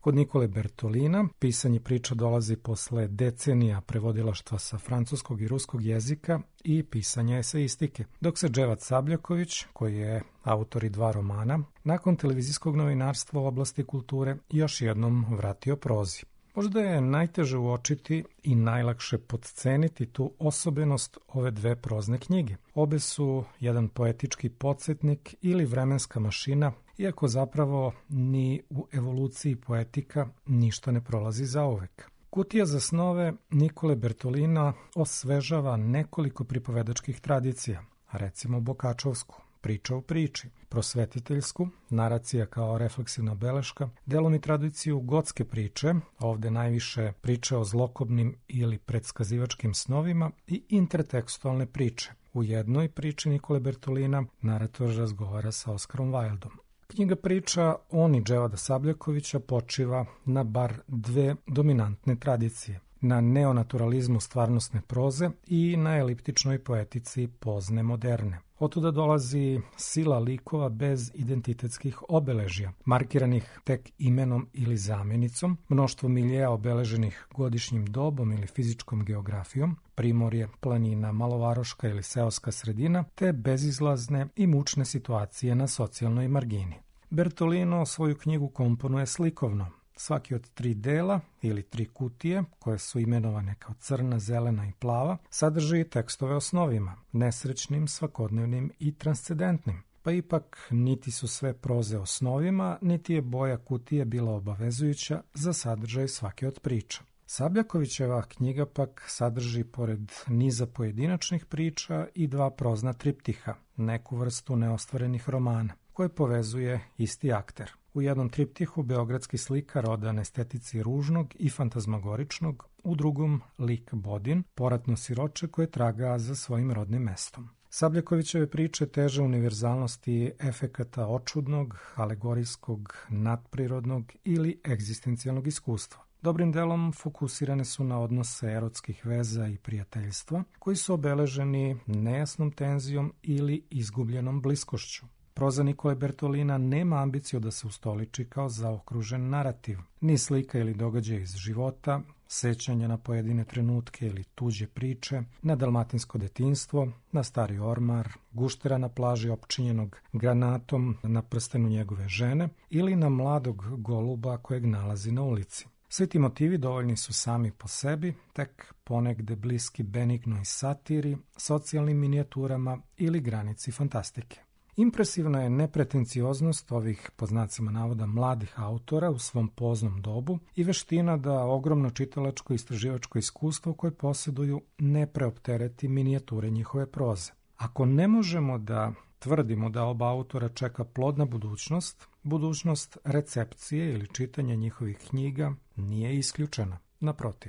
Kod Nikole Bertolina pisanje priča dolazi posle decenija prevodilaštva sa francuskog i ruskog jezika i pisanja eseistike, dok se Dževad Sabljaković, koji je autor i 2 romana, nakon televizijskog novinarstva u oblasti kulture još jednom vratio prozi. Možda je najteže uočiti i najlakše podceniti tu osobenost ove 2 prozne knjige. Obe su jedan poetički podsjetnik ili vremenska mašina, iako zapravo ni u evoluciji poetika ništa ne prolazi zauvek. Kutija za snove Nikole Bertolina osvežava nekoliko pripovedačkih tradicija, recimo Bokačovsku, priča u priči, prosvetiteljsku, naracija kao refleksivna beleška, delom i tradiciju gotske priče, ovde najviše priče o zlokobnim ili predskazivačkim snovima i intertekstualne priče. U jednoj priči Nikole Bertolina narator razgovara sa Oskarom Wildom. Knjiga priča on i Dževada Sabljakovića počiva na bar 2 dominantne tradicije, na neonaturalizmu stvarnostne proze i na eliptičnoj poetici pozne moderne. Otuda dolazi sila likova bez identitetskih obeležja, markiranih tek imenom ili zamjenicom, mnoštvo miljeja obeleženih godišnjim dobom ili fizičkom geografijom, primorje, planina, malovaroška ili seoska sredina, te bezizlazne i mučne situacije na socijalnoj margini. Bertolino svoju knjigu komponuje slikovno. Svaki od 3 dela ili 3 kutije, koje su imenovane kao crna, zelena i plava, sadrži tekstove o snovima, nesrećnim, svakodnevnim i transcendentnim. Pa ipak niti su sve proze o snovima, niti je boja kutije bila obavezujuća za sadržaj svake od priča. Sabljakovićeva knjiga pak sadrži pored niza pojedinačnih priča i 2 prozna triptiha, neku vrstu neostvarenih romana, koje povezuje isti akter. U jednom triptihu beogradski slikar odan estetici ružnog i fantazmagoričnog, u drugom lik Bodin, poratno siroče koje traga za svojim rodnim mestom. Sabljakovićeve priče teže univerzalnosti efekata očudnog, alegorijskog, nadprirodnog ili egzistencijalnog iskustva. Dobrim delom fokusirane su na odnose erotskih veza i prijateljstva, koji su obeleženi nejasnom tenzijom ili izgubljenom bliskošću. Proza Nikole Bertolina nema ambiciju da se ustoliči kao zaokružen narativ, ni slika ili događaj iz života, sećanja na pojedine trenutke ili tuđe priče, na dalmatinsko detinjstvo, na stari ormar, guštera na plaži opčinjenog granatom na prstenu njegove žene ili na mladog goluba kojeg nalazi na ulici. Svi ti motivi dovoljni su sami po sebi, tek ponegde bliski benignoj satiri, socijalnim minijaturama ili granici fantastike. Impresivna je nepretencioznost ovih, pod znacima navoda, mladih autora u svom poznom dobu i veština da ogromno čitalačko i istraživačko iskustvo koje posjeduju ne preoptereti minijature njihove proze. Ako ne možemo da tvrdimo da oba autora čeka plodna budućnost, budućnost recepcije ili čitanja njihovih knjiga nije isključena. Naprotiv.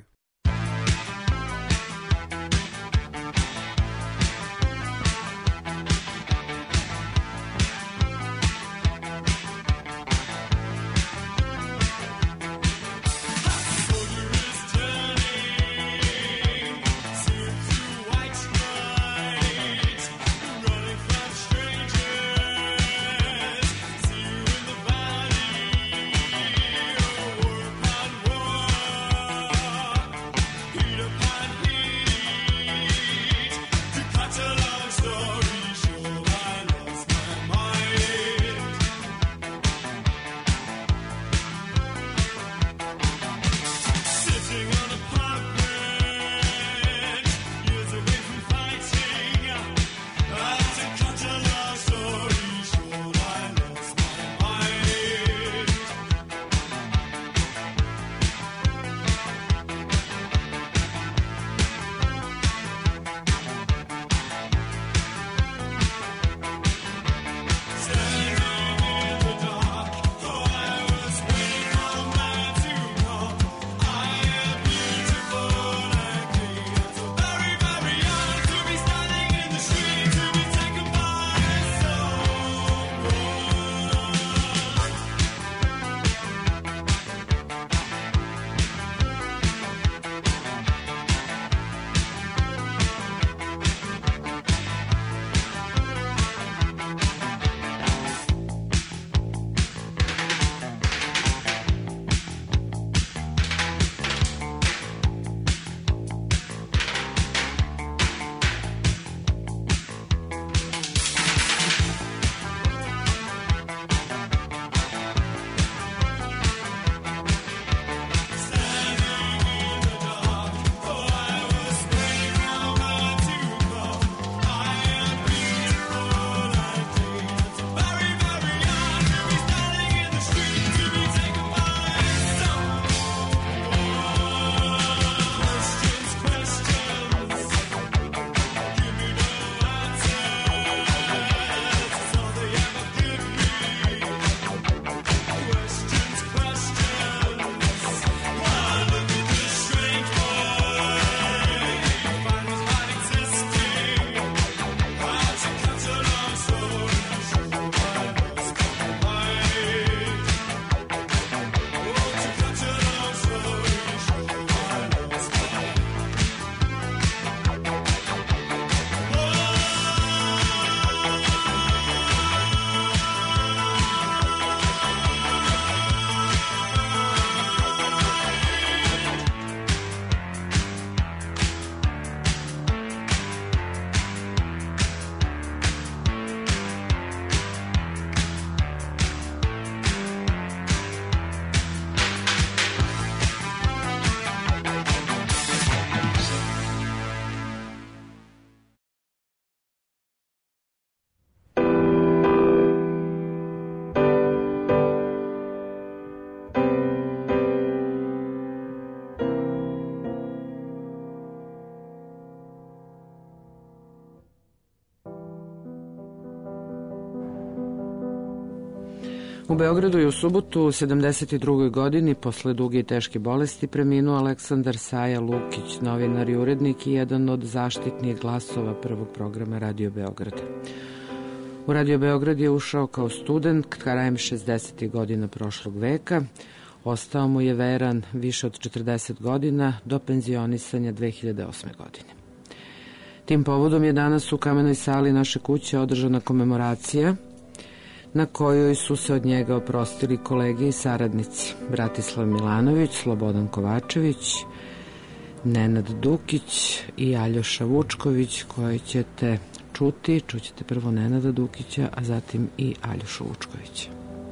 U Beogradu je u subotu u 72. godini posle duge i teške bolesti preminuo Aleksandar Saja Lukić, novinar i urednik i jedan od zaštitnih glasova prvog programa Radio Beograda. U Radio Beograd je ušao kao student krajem 60. godina prošlog veka. Ostao mu je veran više od 40 godina do penzionisanja 2008. godine. Tim povodom je danas u kamenoj sali naše kuće održana komemoracija na kojoj su se od njega oprostili kolege i saradnici Bratislav Milanović, Slobodan Kovačević, Nenad Dukić i Aljoša Vučković, koje ćete čuti. Čućete prvo Nenada Dukića, a zatim i Aljošu Vučkovića.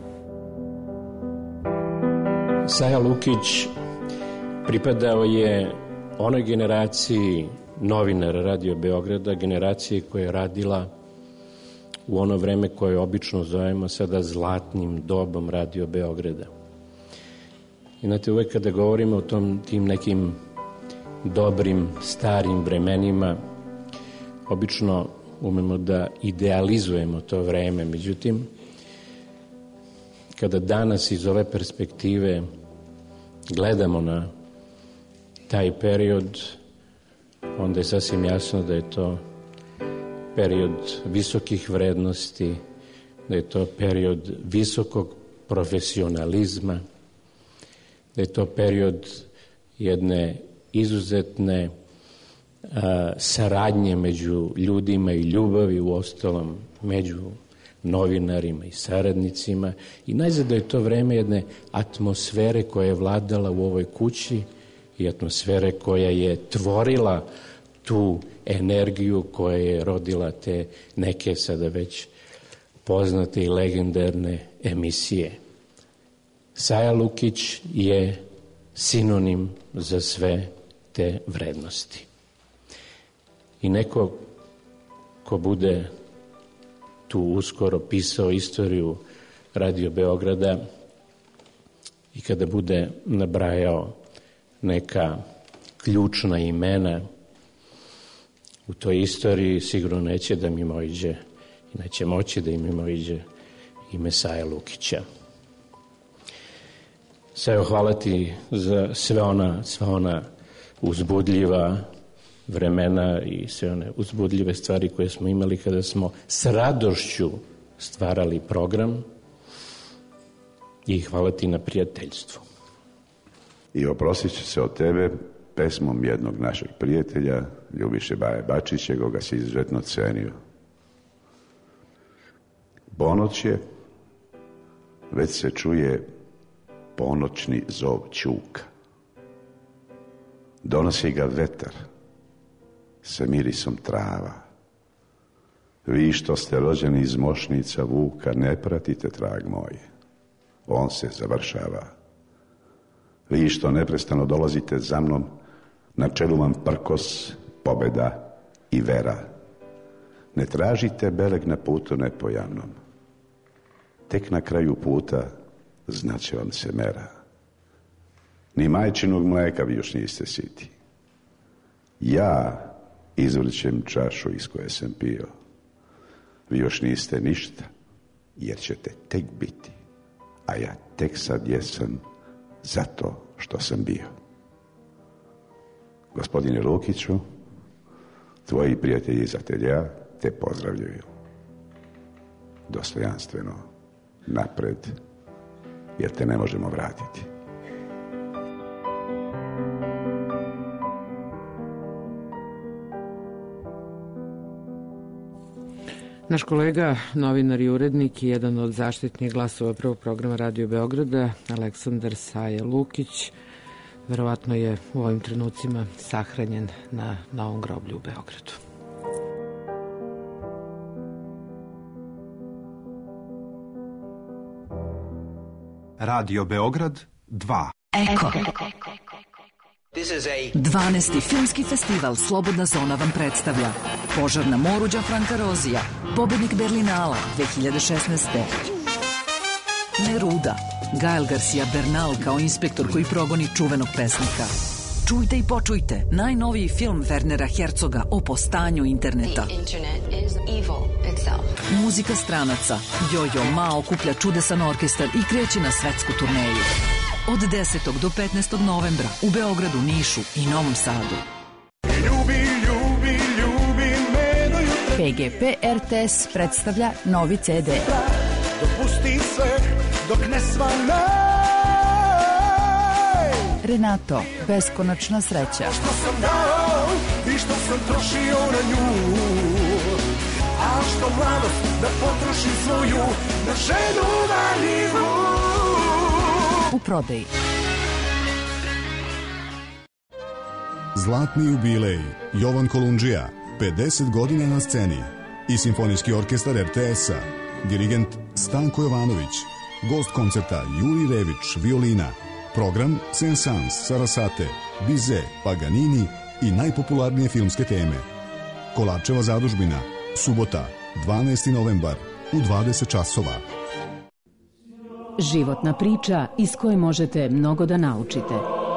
Saja Lukić pripadao je onoj generaciji novinara Radio Beograda, generaciji koja je radila u ono vreme koje obično zovemo sada zlatnim dobom Radio Beograda. I znate, uvek kada govorimo o tim nekim dobrim, starim vremenima, obično umemo da idealizujemo to vreme. Međutim, kada danas iz ove perspektive gledamo na taj period, onda je sasvim jasno da je to period visokih vrednosti, da je to period visokog profesionalizma, da je to period jedne izuzetne saradnje među ljudima i ljubavi u ostalom među novinarima i saradnicima i najzad da je to vreme jedne atmosfere koja je vladala u ovoj kući i atmosfere koja je tvorila tu energiju koja je rodila te neke sada već poznate i legendarne emisije. Saja Lukić je sinonim za sve te vrednosti. I neko ko bude tu uskoro pisao istoriju Radio Beograda i kada bude nabrajao neka ključna imena u toj istoriji, sigurno neće da mimoiđe i neće moći da mimoiđe ime Saje Lukića. Sajo, hvala ti za sve ona uzbudljiva vremena i sve one uzbudljive stvari koje smo imali kada smo s radošću stvarali program i hvala ti na prijateljstvu. I oprostit će se od tebe pesmom jednog našeg prijatelja, Ljubiše Baje Bačića, koga si izuzetno cenio. Ponoć je, već se čuje ponoćni zov ćuka. Donosi ga vetar sa mirisom trava. Vi što ste rođeni iz mošnica vuka, ne pratite trag moj, on se završava. Vi što neprestano dolazite za mnom, na čelu vam prkos, pobeda i vera. Ne tražite beleg na putu nepojavnom. Tek na kraju puta znaće vam se mera. Ni majčinog mleka vi još niste siti. Ja izvrćem čašu iz koje sam pio. Vi još niste ništa, jer ćete tek biti. A ja tek sad jesam zato što sam bio. Gospodine Lukiću, tvoji prijatelji iz ateljea te pozdravljaju. Dostojanstveno, napred, jer te ne možemo vratiti. Naš kolega, novinar i urednik i jedan od zaštitnih glasova prvog programa Radio Beograda, Aleksandar Saja Lukić, verovatno je u ovim trenucima sahranjen na Novom groblju u Beogradu. Radio Beograd 2. Eko. 12. filmski festival Slobodna zona vam predstavlja Požar na moru Gianfranca Rozija, pobednik Berlinala 2016. Neruda, Gael Garcia Bernal kao inspektor koji progoni čuvenog pesnika. Čujte i počujte najnoviji film Wernera Herzoga o postanju interneta. Muzika stranaca. Jojo Ma okuplja čudesan orkestar i kreće na svetsku turneju. Od 10. do 15. novembra u Beogradu, Nišu i Novom Sadu. PGP RTS predstavlja novi CD. Dopusti sve dok ne svane. Renato, beskonačna sreća. Što sam dao i što sam trošio na nju, a što mladost da potrošim svoju na ženu valjivu. U prodaji. Zlatni jubilej Jovan Kolundžija, 50 godina na sceni i Simfonijski orkestar RTS-a, dirigent Stanko Jovanović, gost koncerta Juri Rević, violina, program Saint-Saëns, Sarasate, Bizet, Paganini i najpopularnije filmske teme. Kolarčeva zadužbina, subota, 12. novembar u 20 časova. Životna priča iz koje možete mnogo da naučite.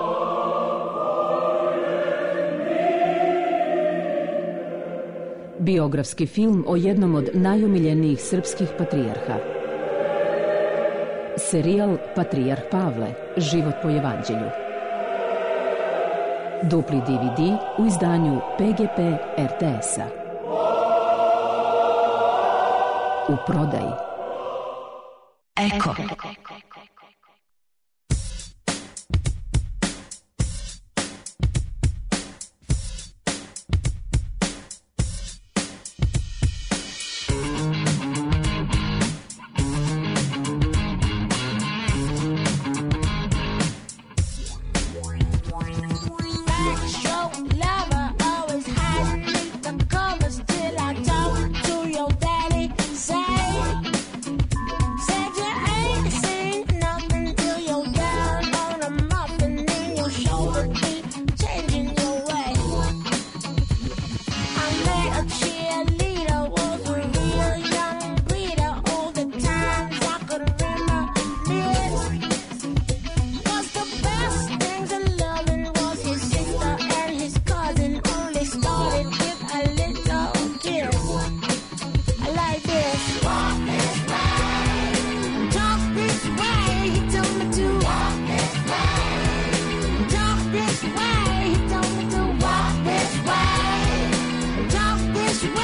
Biografski film o jednom od najomiljenijih srpskih patrijarha. Serijal Patrijarh Pavle, život po evanđelju. Dupli DVD u izdanju PGP RTS-a. U prodaji. Eko. This way.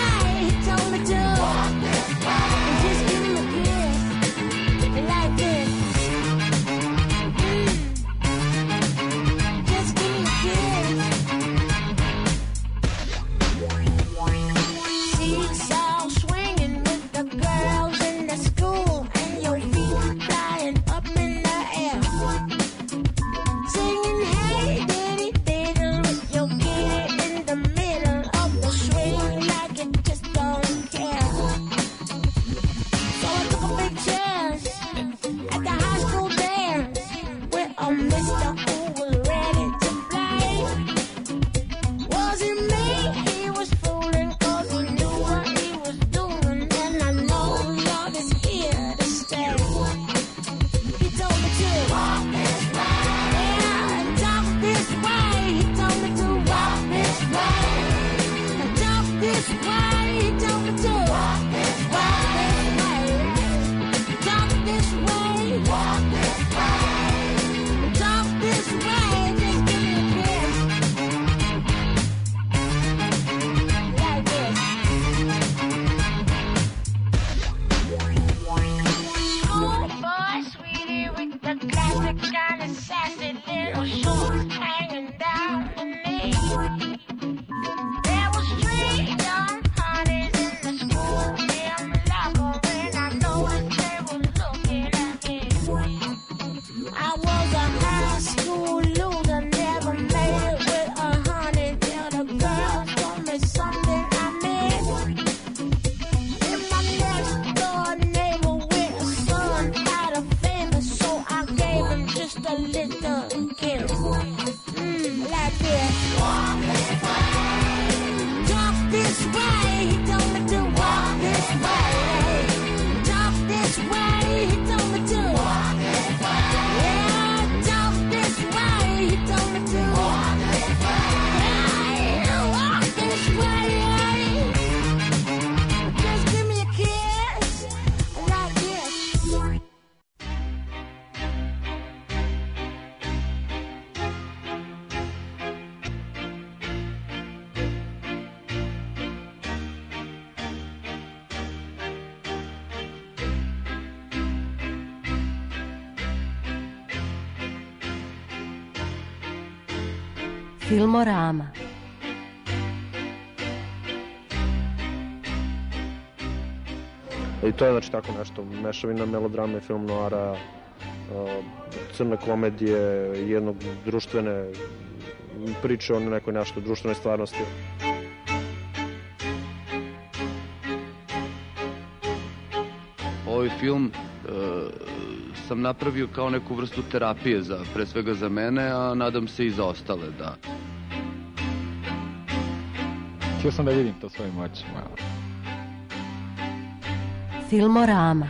Filmorama. I to je znači tako nešto, mešavina melodrame, film noara, crne komedije, jednog društvene priče o nekoj našoj društvenoj stvarnosti. Ovaj film sam napravio kao neku vrstu terapije, pre svega za mene, a nadam se i za ostale, da. Htio sam da vidim to svojim očima. Filmorama.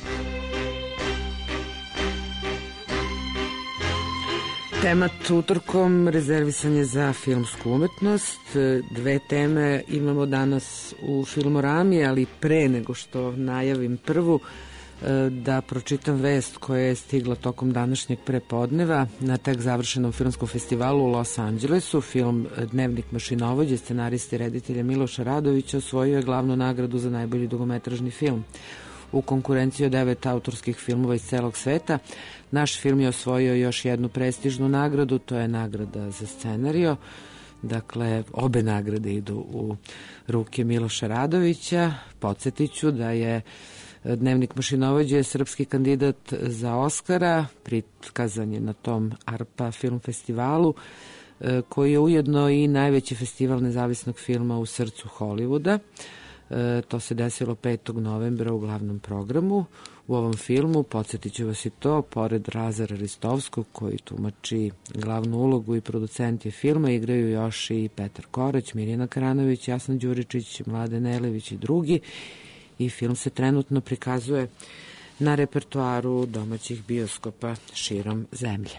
Temat utorkom rezervisan je za filmsku umetnost. Dve teme imamo danas u Filmorami, ali pre nego što najavim prvu, da pročitam vest koja je stigla tokom današnjeg prepodneva. Na tek završenom filmskom festivalu u Los Angelesu film Dnevnik mašinovođe scenariste i reditelja Miloša Radovića osvojio je glavnu nagradu za najbolji dugometražni film. U konkurenciji od 9 autorskih filmova iz celog sveta, naš film je osvojio još jednu prestižnu nagradu, to je nagrada za scenario. Dakle, obe nagrade idu u ruke Miloša Radovića. Podsjetiću da je Dnevnik mašinovođe srpski kandidat za Oskara, prikazan je na tom ARPA film festivalu, koji je ujedno i najveći festival nezavisnog filma u srcu Hollywooda. To se desilo 5. novembra u glavnom programu. U ovom filmu, podsjetit ću vas i to, pored Lazara Ristovskog, koji tumači glavnu ulogu i producent je filma, igraju još i Petar Korać, Mirjana Karanović, Jasna Đuričić, Mladen Nelević i drugi. I film se trenutno prikazuje na repertoaru domaćih bioskopa širom zemlje.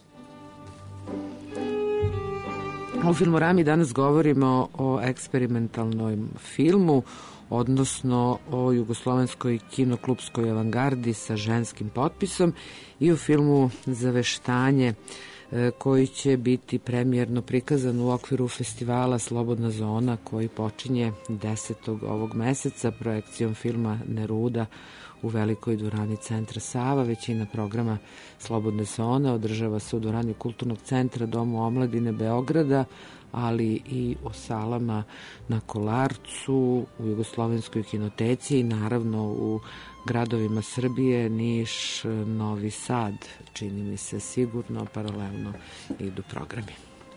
U Filmorami danas govorimo o eksperimentalnom filmu, odnosno o jugoslovenskoj kinoklupskoj avangardi sa ženskim potpisom i o filmu Zaveštanje, koji će biti premijerno prikazan u okviru festivala Slobodna zona, koji počinje 10. ovog meseca projekcijom filma Neruda u velikoj dvorani Centra Sava. Većina programa Slobodne zone održava se u dvorani Kulturnog centra Domu omladine Beograda, ali i u salama na Kolarcu, u Jugoslovenskoj kinoteci i naravno u gradovima Srbije, Niš, Novi Sad, čini mi se sigurno, paralelno idu programi.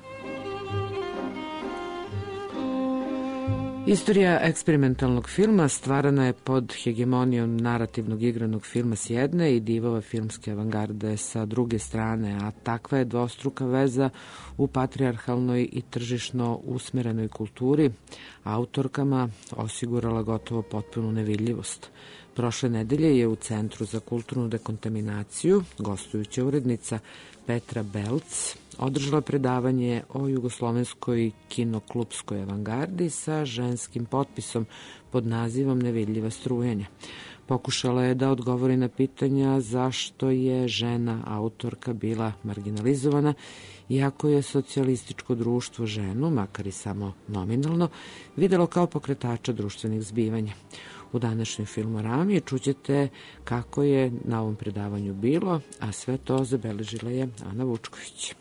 Istorija eksperimentalnog filma stvarana je pod hegemonijom narativnog igranog filma s jedne i divova filmske avangarde sa druge strane, a takva je dvostruka veza u patrijarhalnoj i tržišno usmerenoj kulturi autorkama osigurala gotovo potpunu nevidljivost. Prošle nedelje je u Centru za kulturnu dekontaminaciju gostujuća urednica Petra Belc održala predavanje o jugoslovenskoj kinoklupskoj avangardi sa ženskim potpisom pod nazivom Nevidljiva strujanja. Pokušala je da odgovori na pitanja zašto je žena autorka bila marginalizovana, iako je socijalističko društvo ženu, makar i samo nominalno, videlo kao pokretača društvenih zbivanja. U današnjoj Filmorami čućete kako je na ovom predavanju bilo, a sve to zabeležila je Ana Vučković.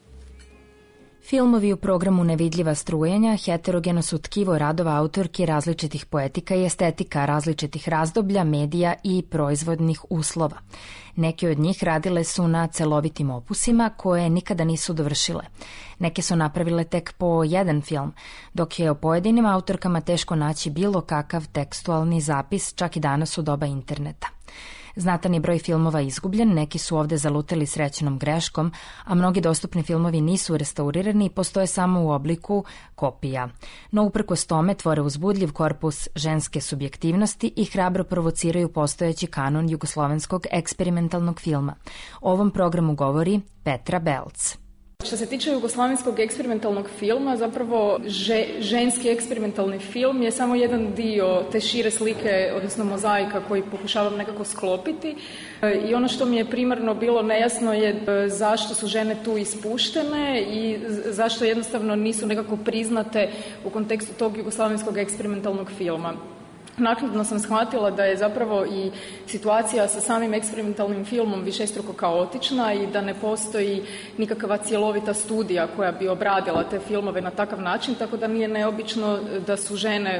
Filmovi u programu Nevidljiva strujanja heterogeno su tkivo radova autorki različitih poetika i estetika, različitih razdoblja, medija i proizvodnih uslova. Neke od njih radile su na celovitim opusima koje nikada nisu dovršile. Neke su napravile tek po jedan film, dok je o pojedinim autorkama teško naći bilo kakav tekstualni zapis, čak i danas u doba interneta. Znatan je broj filmova izgubljen, neki su ovde zalutali srećnom greškom, a mnogi dostupni filmovi nisu restaurirani i postoje samo u obliku kopija. No uprkos tome tvore uzbudljiv korpus ženske subjektivnosti i hrabro provociraju postojeći kanon jugoslovenskog eksperimentalnog filma. O ovom programu govori Petra Belc. Što se tiče jugoslovenskog eksperimentalnog filma, zapravo ženski eksperimentalni film je samo jedan dio te šire slike, odnosno mozaika koji pokušavam nekako sklopiti. I ono što mi je primarno bilo nejasno je zašto su žene tu ispuštene i zašto jednostavno nisu nekako priznate u kontekstu tog jugoslovenskog eksperimentalnog filma. Naknadno sam shvatila da je zapravo i situacija sa samim eksperimentalnim filmom višestruko kaotična i da ne postoji nikakva cjelovita studija koja bi obradila te filmove na takav način, tako da nije neobično da su žene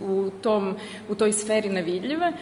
u toj sferi nevidljive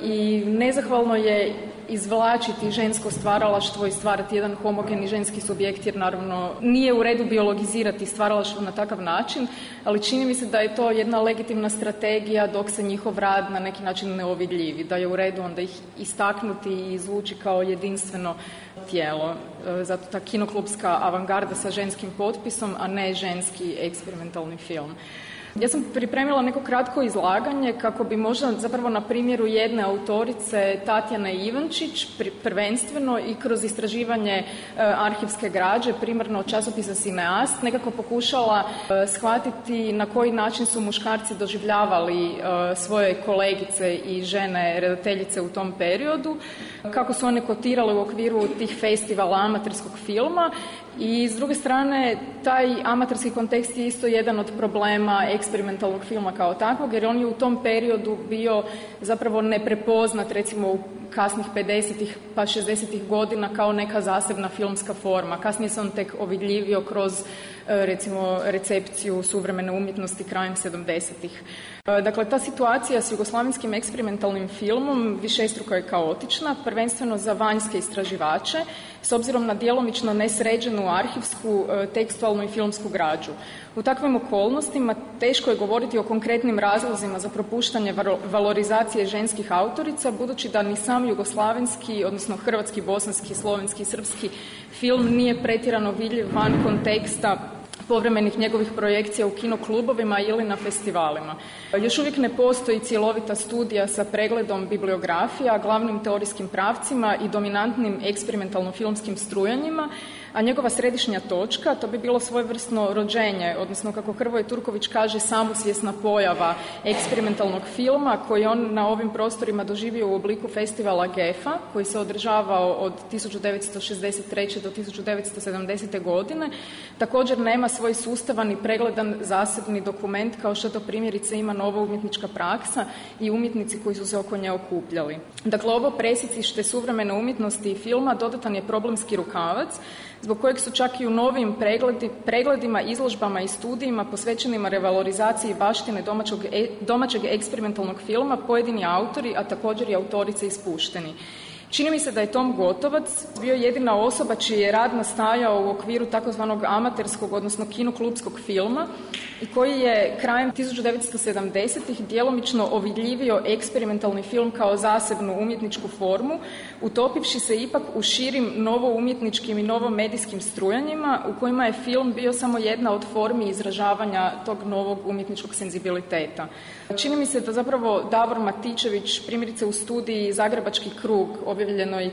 i nezahvalno je izvlačiti žensko stvaralaštvo i stvarati jedan homogeni ženski subjekt, jer naravno nije u redu biologizirati stvaralaštvo na takav način, ali čini mi se da je to jedna legitimna strategija dok se njihov rad na neki način ne ovidljivi, da je u redu onda ih istaknuti i izvući kao jedinstveno tijelo. Zato ta kinoklubska avangarda sa ženskim potpisom, a ne ženski eksperimentalni film. Ja sam pripremila neko kratko izlaganje kako bi možda zapravo na primjeru jedne autorice Tatjane Ivančić prvenstveno i kroz istraživanje arhivske građe, primarno od časopisa Cineast, nekako pokušala shvatiti na koji način su muškarci doživljavali svoje kolegice i žene redateljice u tom periodu, kako su one kotirale u okviru tih festivala amaterskog filma. I s druge strane, taj amaterski kontekst je isto jedan od problema eksperimentalnog filma kao takvog, jer on je u tom periodu bio zapravo neprepoznat, recimo u kasnih 50-ih pa 60-ih godina kao neka zasebna filmska forma. Kasnije se on tek ovidljivio kroz recimo recepciju suvremene umjetnosti krajem 70-ih. Dakle, ta situacija s jugoslavenskim eksperimentalnim filmom višestruko je kaotična, prvenstveno za vanjske istraživače, s obzirom na djelomično nesređenu arhivsku, tekstualnu i filmsku građu. U takvim okolnostima teško je govoriti o konkretnim razlozima za propuštanje valorizacije ženskih autorica, budući da ni sam jugoslavenski, odnosno hrvatski, bosanski, slovenski i srpski film nije pretjerano vidljiv van konteksta povremenih njegovih projekcija u kinoklubovima ili na festivalima. Još uvijek ne postoji cjelovita studija sa pregledom bibliografija, glavnim teorijskim pravcima i dominantnim eksperimentalno-filmskim strujanjima, a njegova središnja točka, to bi bilo svojevrsno rođenje, odnosno kako Hrvoje Turković kaže, samosvjesna pojava eksperimentalnog filma koji on na ovim prostorima doživio u obliku festivala GEFA, koji se održavao od 1963. do 1970. godine. Također nema svoj sustavan i pregledan zasebni dokument kao što to primjerice ima nova umjetnička praksa i umjetnici koji su se oko nje okupljali. Dakle, ovo presjecište suvremene umjetnosti i filma dodatan je problemski rukavac zbog kojeg su čak i u novim pregledima, izložbama i studijima posvećenima revalorizaciji baštine domaćeg eksperimentalnog filma pojedini autori, a također i autorice ispušteni. Čini mi se da je Tom Gotovac bio jedina osoba čiji je rad nastajao u okviru takozvanog amaterskog, odnosno kinoklubskog filma i koji je krajem 1970-ih djelomično ovidljivio eksperimentalni film kao zasebnu umjetničku formu, utopivši se ipak u širim novoumjetničkim i novomedijskim strujanjima u kojima je film bio samo jedna od formi izražavanja tog novog umjetničkog senzibiliteta. Čini mi se da zapravo Davor Matičević, primjerice u studiji Zagrebački krug, objavljenoj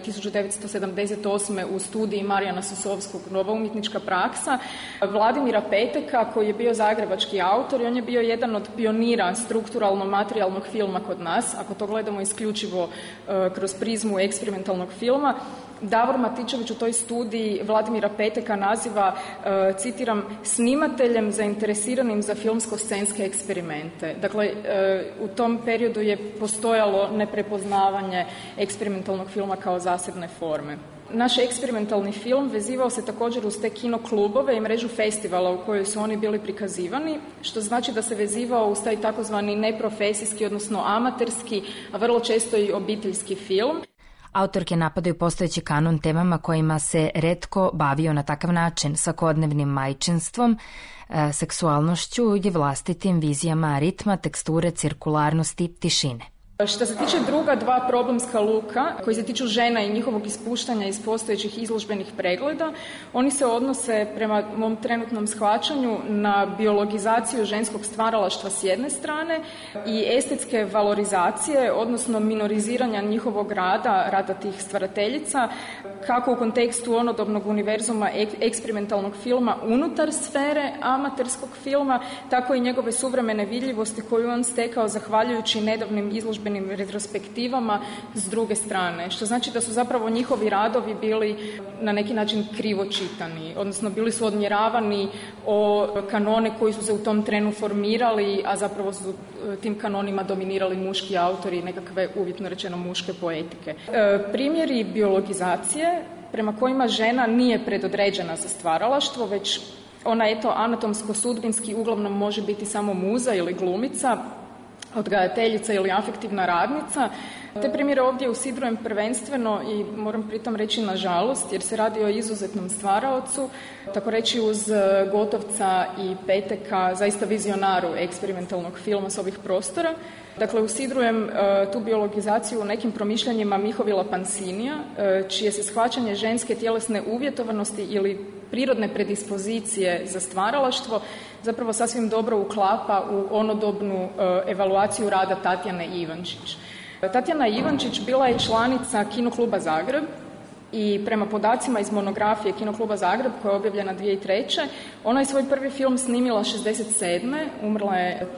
1978. u studiji Marijana Sosovskog Nova umjetnička praksa, Vladimira Peteka, koji je bio zagrebački autor i on je bio jedan od pionira strukturalno-materijalnog filma kod nas, ako to gledamo isključivo kroz prizmu eksperimentalnog filma. Davor Matičević u toj studiji Vladimira Peteka naziva, citiram, snimateljem zainteresiranim za filmsko-scenske eksperimente. Dakle, u tom periodu je postojalo neprepoznavanje eksperimentalnog filma kao zasebne forme. Naš eksperimentalni film vezivao se također uz te kinoklubove i mrežu festivala u kojoj su oni bili prikazivani, što znači da se vezivao uz taj takozvani neprofesijski, odnosno amaterski, a vrlo često i obiteljski film. Autorke napadaju postojeći kanon temama kojima se retko bavio na takav način, svakodnevnim majčinstvom, seksualnošću i vlastitim vizijama ritma, teksture, cirkularnosti, tišine. Što se tiče druga dva problemska luka, koji se tiču žena i njihovog ispuštanja iz postojećih izložbenih pregleda, oni se odnose, prema mom trenutnom shvaćanju, na biologizaciju ženskog stvaralaštva s jedne strane i estetske valorizacije, odnosno minoriziranja njihovog rada tih stvarateljica, kako u kontekstu onodobnog univerzuma eksperimentalnog filma unutar sfere amaterskog filma, tako i njegove suvremene vidljivosti koju on stekao zahvaljujući nedavnim izložbenim službenim retrospektivama s druge strane, što znači da su zapravo njihovi radovi bili na neki način krivo čitani, odnosno bili su odmjeravani o kanone koji su se u tom trenu formirali, a zapravo su tim kanonima dominirali muški autori, nekakve uvjetno rečeno muške poetike. Primjeri biologizacije prema kojima žena nije predodređena za stvaralaštvo, već ona anatomsko-sudbinski uglavnom može biti samo muza ili glumica, odgajateljica ili afektivna radnica. Te primjere ovdje usidrujem prvenstveno i moram pritom reći nažalost, jer se radi o izuzetnom stvaraocu, tako reći uz Gotovca i Peteka, zaista vizionaru eksperimentalnog filma s ovih prostora. Dakle, usidrujem tu biologizaciju u nekim promišljanjima Mihovila Pansinija, čije se shvaćanje ženske tjelesne uvjetovanosti ili prirodne predispozicije za stvaralaštvo zapravo sasvim dobro uklapa u onodobnu evaluaciju rada Tatjane Ivančić. Tatjana Ivančić bila je članica Kinokluba Zagreb i prema podacima iz monografije Kinokluba Zagreb koja je objavljena 2003. ona je svoj prvi film snimila 67. umrla je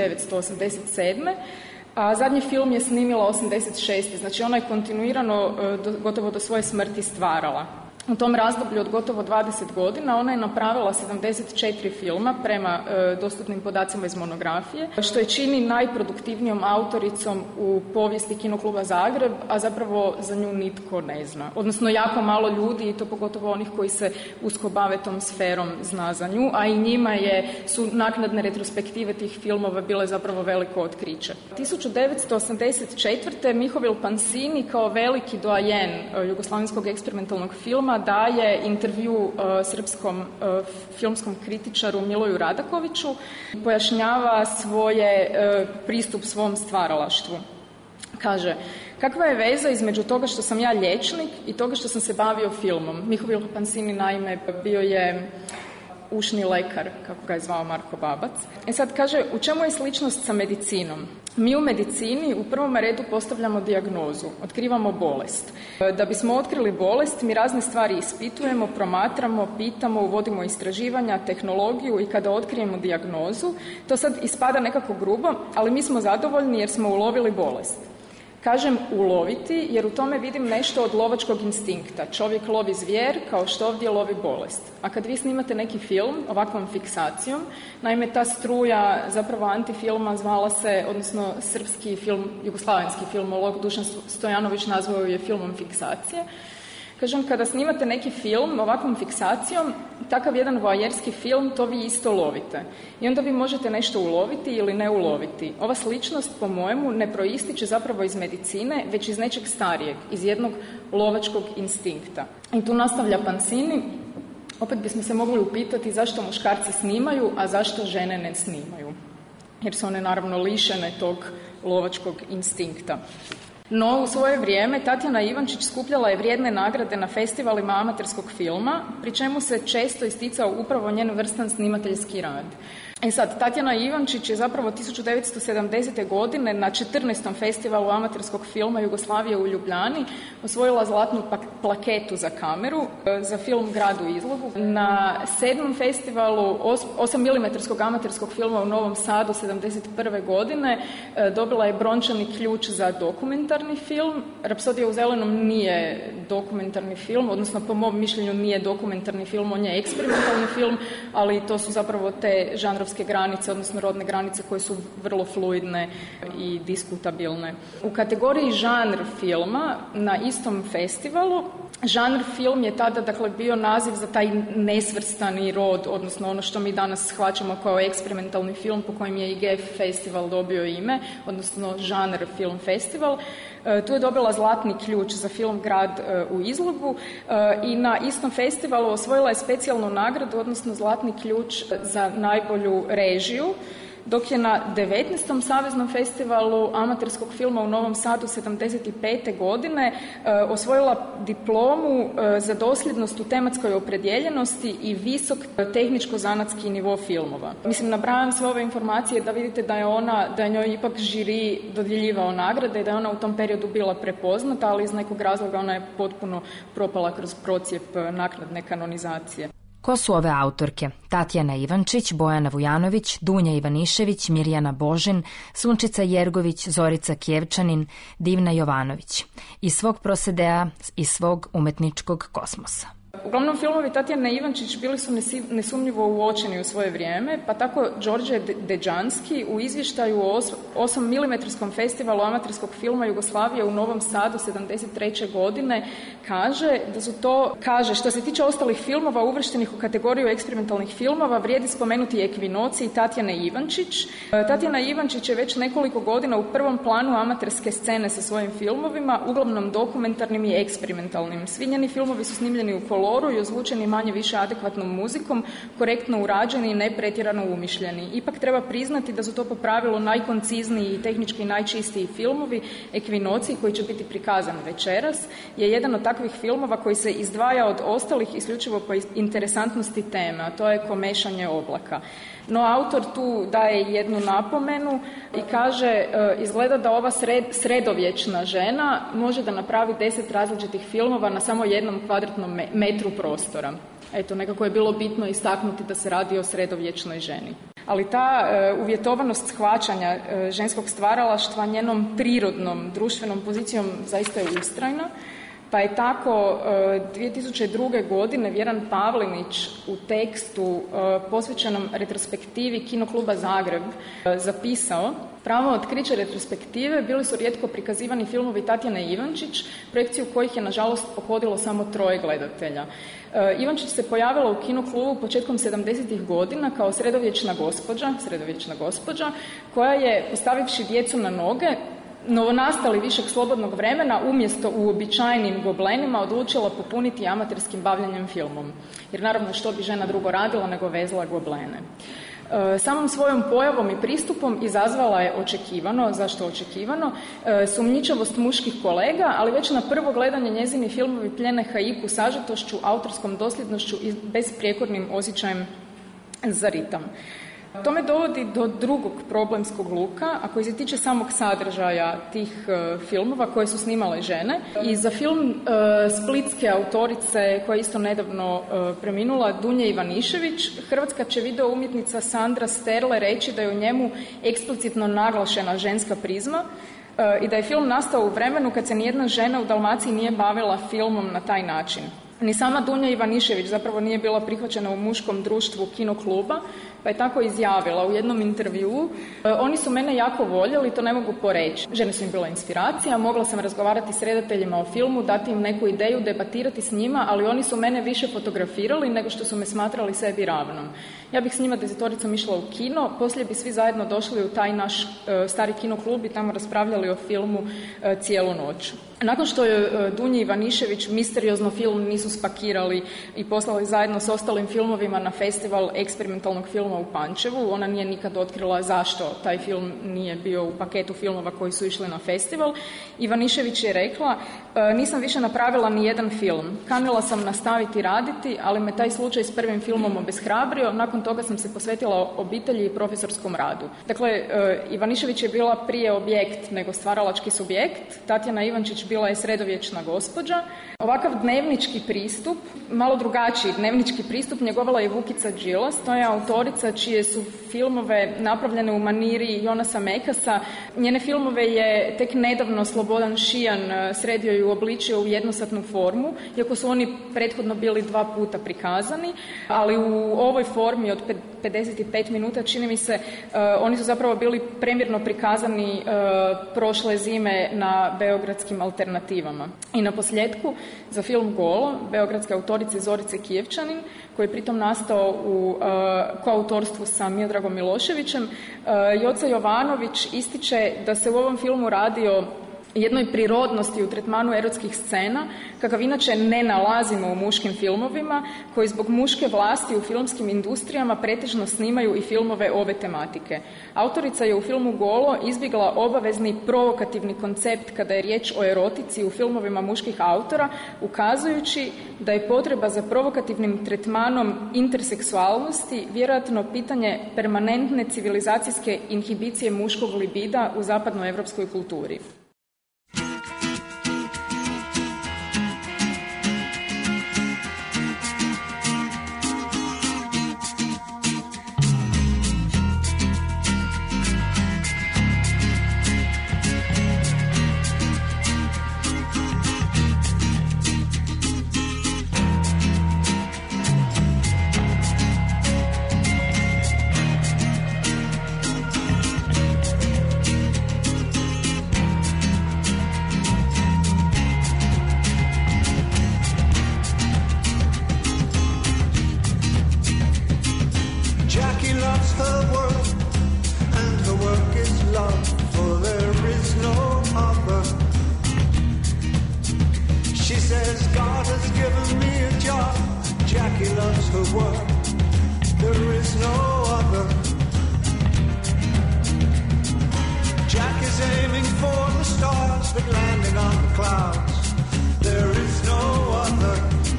1987. a zadnji film je snimila 86. Znači ona je kontinuirano gotovo do svoje smrti stvarala. U tom razdoblju od gotovo 20 godina ona je napravila 74 filma prema dostupnim podacima iz monografije, što je čini najproduktivnijom autoricom u povijesti Kinokluba Zagreb, a zapravo za nju nitko ne zna. Odnosno jako malo ljudi, i to pogotovo onih koji se usko bave tom sferom, zna za nju, a i njima su naknadne retrospektive tih filmova bile zapravo veliko otkriće. 1984. Mihovil Pansini kao veliki doajen jugoslavenskog eksperimentalnog filma daje intervju srpskom filmskom kritičaru Miloju Radakoviću i pojašnjava pristup svom stvaralaštvu. Kaže, kakva je veza između toga što sam ja liječnik i toga što sam se bavio filmom? Mihovil Pansini naime bio je ušni lekar, kako ga je zvao Marko Babac. Sad kaže, u čemu je sličnost sa medicinom? Mi u medicini u prvom redu postavljamo dijagnozu, otkrivamo bolest. Da bismo otkrili bolest, mi razne stvari ispitujemo, promatramo, pitamo, uvodimo istraživanja, tehnologiju i kada otkrijemo dijagnozu, to sad ispada nekako grubo, ali mi smo zadovoljni jer smo ulovili bolest. Kažem uloviti jer u tome vidim nešto od lovačkog instinkta. Čovjek lovi zvijer kao što ovdje lovi bolest. A kad vi snimate neki film ovakvom fiksacijom, naime ta struja zapravo antifilma zvala se, odnosno srpski film, jugoslavenski filmolog Dušan Stojanović nazvao je filmom fiksacije. Kažem, kada snimate neki film ovakvom fiksacijom, takav jedan voajerski film, to vi isto lovite. I onda vi možete nešto uloviti ili ne uloviti. Ova sličnost, po mojemu, ne proističe zapravo iz medicine, već iz nečeg starijeg, iz jednog lovačkog instinkta. I tu nastavlja Pansini, opet bismo se mogli upitati zašto muškarci snimaju, a zašto žene ne snimaju. Jer su one naravno lišene tog lovačkog instinkta. No, u svoje vrijeme Tatjana Ivančić skupljala je vrijedne nagrade na festivalima amaterskog filma, pri čemu se često isticao upravo njen vrstan snimateljski rad. Sad, Tatjana Ivančić je zapravo 1970. godine na 14. festivalu amaterskog filma Jugoslavije u Ljubljani osvojila zlatnu plaketu za kameru za film Grad u izlogu. Na 7. festivalu 8 mm amaterskog filma u Novom Sadu 1971. godine dobila je brončani ključ za dokumentarni film. Rapsodija u zelenom nije dokumentarni film, odnosno po mom mišljenju nije dokumentarni film, on je eksperimentalni film, ali to su zapravo te žanrovske granice, odnosno rodne granice koje su vrlo fluidne i diskutabilne. U kategoriji žanr filma na istom festivalu, žanr film je tada bio naziv za taj nesvrstani rod, odnosno ono što mi danas shvaćamo kao eksperimentalni film po kojem je i GF festival dobio ime, odnosno žanr film festival. Tu je dobila zlatni ključ za film Grad u izlogu i na istom festivalu osvojila je specijalnu nagradu, odnosno zlatni ključ za najbolju režiju, dok je na 19. saveznom festivalu amaterskog filma u Novom Sadu 1975. godine osvojila diplomu za dosljednost u tematskoj opredjeljenosti i visok tehničko-zanatski nivo filmova. Mislim, nabrajam sve ove informacije da vidite da je njoj ipak žiri dodjeljivao nagrade i da je ona u tom periodu bila prepoznata, ali iz nekog razloga ona je potpuno propala kroz procijep naknadne kanonizacije. Ko su ove autorke? Tatjana Ivančić, Bojana Vujanović, Dunja Ivanišević, Mirjana Božin, Sunčica Jergović, Zorica Kjevčanin, Divna Jovanović. Iz svog prosedea, iz svog umetničkog kosmosa. Uglavnom, filmovi Tatjane Ivančić bili su nesumnjivo uočeni u svoje vrijeme, pa tako Đorđe Deđanski u izvještaju o 8mm festivalu amaterskog filma Jugoslavije u Novom Sadu 73. godine kaže što se tiče ostalih filmova uvrštenih u kategoriju eksperimentalnih filmova, vrijedi spomenuti Ekvinoci i Tatjane Ivančić. Tatjana Ivančić je već nekoliko godina u prvom planu amaterske scene sa svojim filmovima, uglavnom dokumentarnim i eksperimentalnim. Svi njeni filmovi su snimljeni u koloru i ozvučeni manje više adekvatnom muzikom, korektno urađeni i ne pretjerano umišljeni. Ipak treba priznati da su to po pravilu najkoncizniji i tehnički najčistiji filmovi. Ekvinoci, koji će biti prikazan večeras, je jedan od takvih filmova koji se izdvaja od ostalih isključivo po interesantnosti teme, a to je komešanje oblaka. No, autor tu daje jednu napomenu i kaže, izgleda da ova sredovječna žena može da napravi 10 različitih filmova na samo jednom kvadratnom metru prostora. Eto, nekako je bilo bitno istaknuti da se radi o sredovječnoj ženi. Ali ta uvjetovanost shvaćanja ženskog stvaralaštva njenom prirodnom društvenom pozicijom zaista je ustrajna. Pa je tako 2002. godine Vjeran Pavlinić u tekstu posvećenom retrospektivi Kinokluba Zagreb zapisao: pravo otkriće retrospektive bili su rijetko prikazivani filmovi Tatjane Ivančić, projekciju kojih je nažalost pohodilo samo 3 gledatelja. Ivančić se pojavila u Kinoklubu početkom 70. godina kao sredovječna gospođa koja je, postavivši djecu na noge, novonastali višak slobodnog vremena umjesto uobičajenim goblenima odlučila popuniti amaterskim bavljanjem filmom. Jer naravno što bi žena drugo radila nego vezla goblene. Samom svojom pojavom i pristupom izazvala je zašto očekivano, sumnjičavost muških kolega, ali već na prvo gledanje njezini filmovi pljene haiku sažetošću, autorskom dosljednošću i besprijekornim osjećajem za ritam. To me dovodi do drugog problemskog luka, a koji se tiče samog sadržaja tih filmova koje su snimale žene. I za film splitske autorice, koja je isto nedavno preminula, Dunje Ivanišević, hrvatska će video umjetnica Sandra Sterle reći da je u njemu eksplicitno naglašena ženska prizma i da je film nastao u vremenu kad se nijedna žena u Dalmaciji nije bavila filmom na taj način. Ni sama Dunja Ivanišević zapravo nije bila prihvaćena u muškom društvu Kinokluba, pa je tako izjavila u jednom intervjuu: oni su mene jako voljeli, to ne mogu poreći. Žene su im bila inspiracija, mogla sam razgovarati s redateljima o filmu, dati im neku ideju, debatirati s njima, ali oni su mene više fotografirali nego što su me smatrali sebi ravnom. Ja bih s njima 10-oricom išla u kino, poslije bi svi zajedno došli u taj naš stari kinoklub i tamo raspravljali o filmu cijelu noć. Nakon što je Dunji Ivanišević misteriozno film nisu spakirali i poslali zajedno s ostalim filmovima na festival eksperimentalnog filma u Pančevu, ona nije nikad otkrila zašto taj film nije bio u paketu filmova koji su išli na festival. Ivanišević je rekla: nisam više napravila ni jedan film. Kanila sam nastaviti raditi, ali me taj slučaj s prvim filmom obeshrabrio. Nakon toga sam se posvetila obitelji i profesorskom radu. Dakle, Ivanišević je bila prije objekt nego stvaralački subjekt. Tatjana Ivančić bila je sredovječna gospođa. Ovakav dnevnički pristup, malo drugačiji dnevnički pristup, njegovala je Vukica Đilas. To je autorica čije su filmove napravljene u maniri Jonasa Mekasa. Njene filmove je tek nedavno Slobodan Šijan sredio i uobličio u jednosatnu formu, iako su oni prethodno bili 2 puta prikazani, ali u ovoj formi od 55 minuta, čini mi se, oni su zapravo bili premjerno prikazani prošle zime na beogradskim alternativama. I na posljedku, za film Golo, beogradske autorice Zorice Kjevčanin, koji je pritom nastao u koautorstvu sa Miodragom Miloševićem, Joca Jovanović ističe da se u ovom filmu radi o jednoj prirodnosti u tretmanu erotskih scena, kakav inače ne nalazimo u muškim filmovima, koji zbog muške vlasti u filmskim industrijama pretežno snimaju i filmove ove tematike. Autorica je u filmu Golo izbjegla obavezni provokativni koncept kada je riječ o erotici u filmovima muških autora, ukazujući da je potreba za provokativnim tretmanom interseksualnosti vjerojatno pitanje permanentne civilizacijske inhibicije muškog libida u zapadnoevropskoj kulturi. perfect landing on the clouds. There is no other.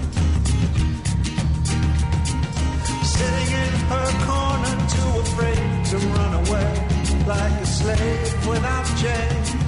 Sitting in her corner, too afraid to run away, like a slave without chains.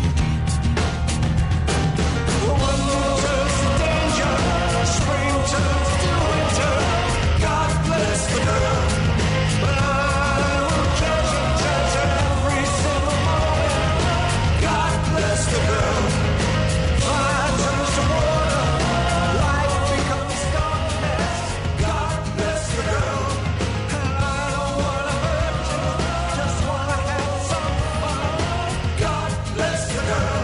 The world turns to danger, spring turns to winter. God bless the girl, but I will treasure every single moment. God bless the girl. Fire turns to water, life becomes darkness. God bless the girl, and I don't wanna hurt you, just wanna have some fun. God bless the girl.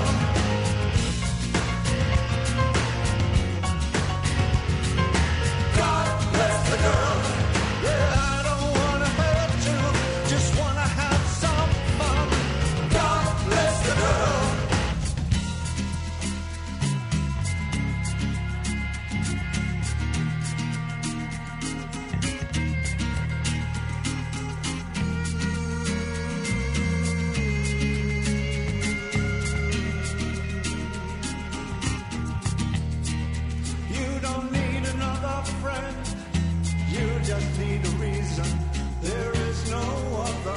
God bless the girl. Yeah, I don't wanna hurt you, just wanna have some fun. God bless the girl. You don't need another friend, you just need a reason. There is no other.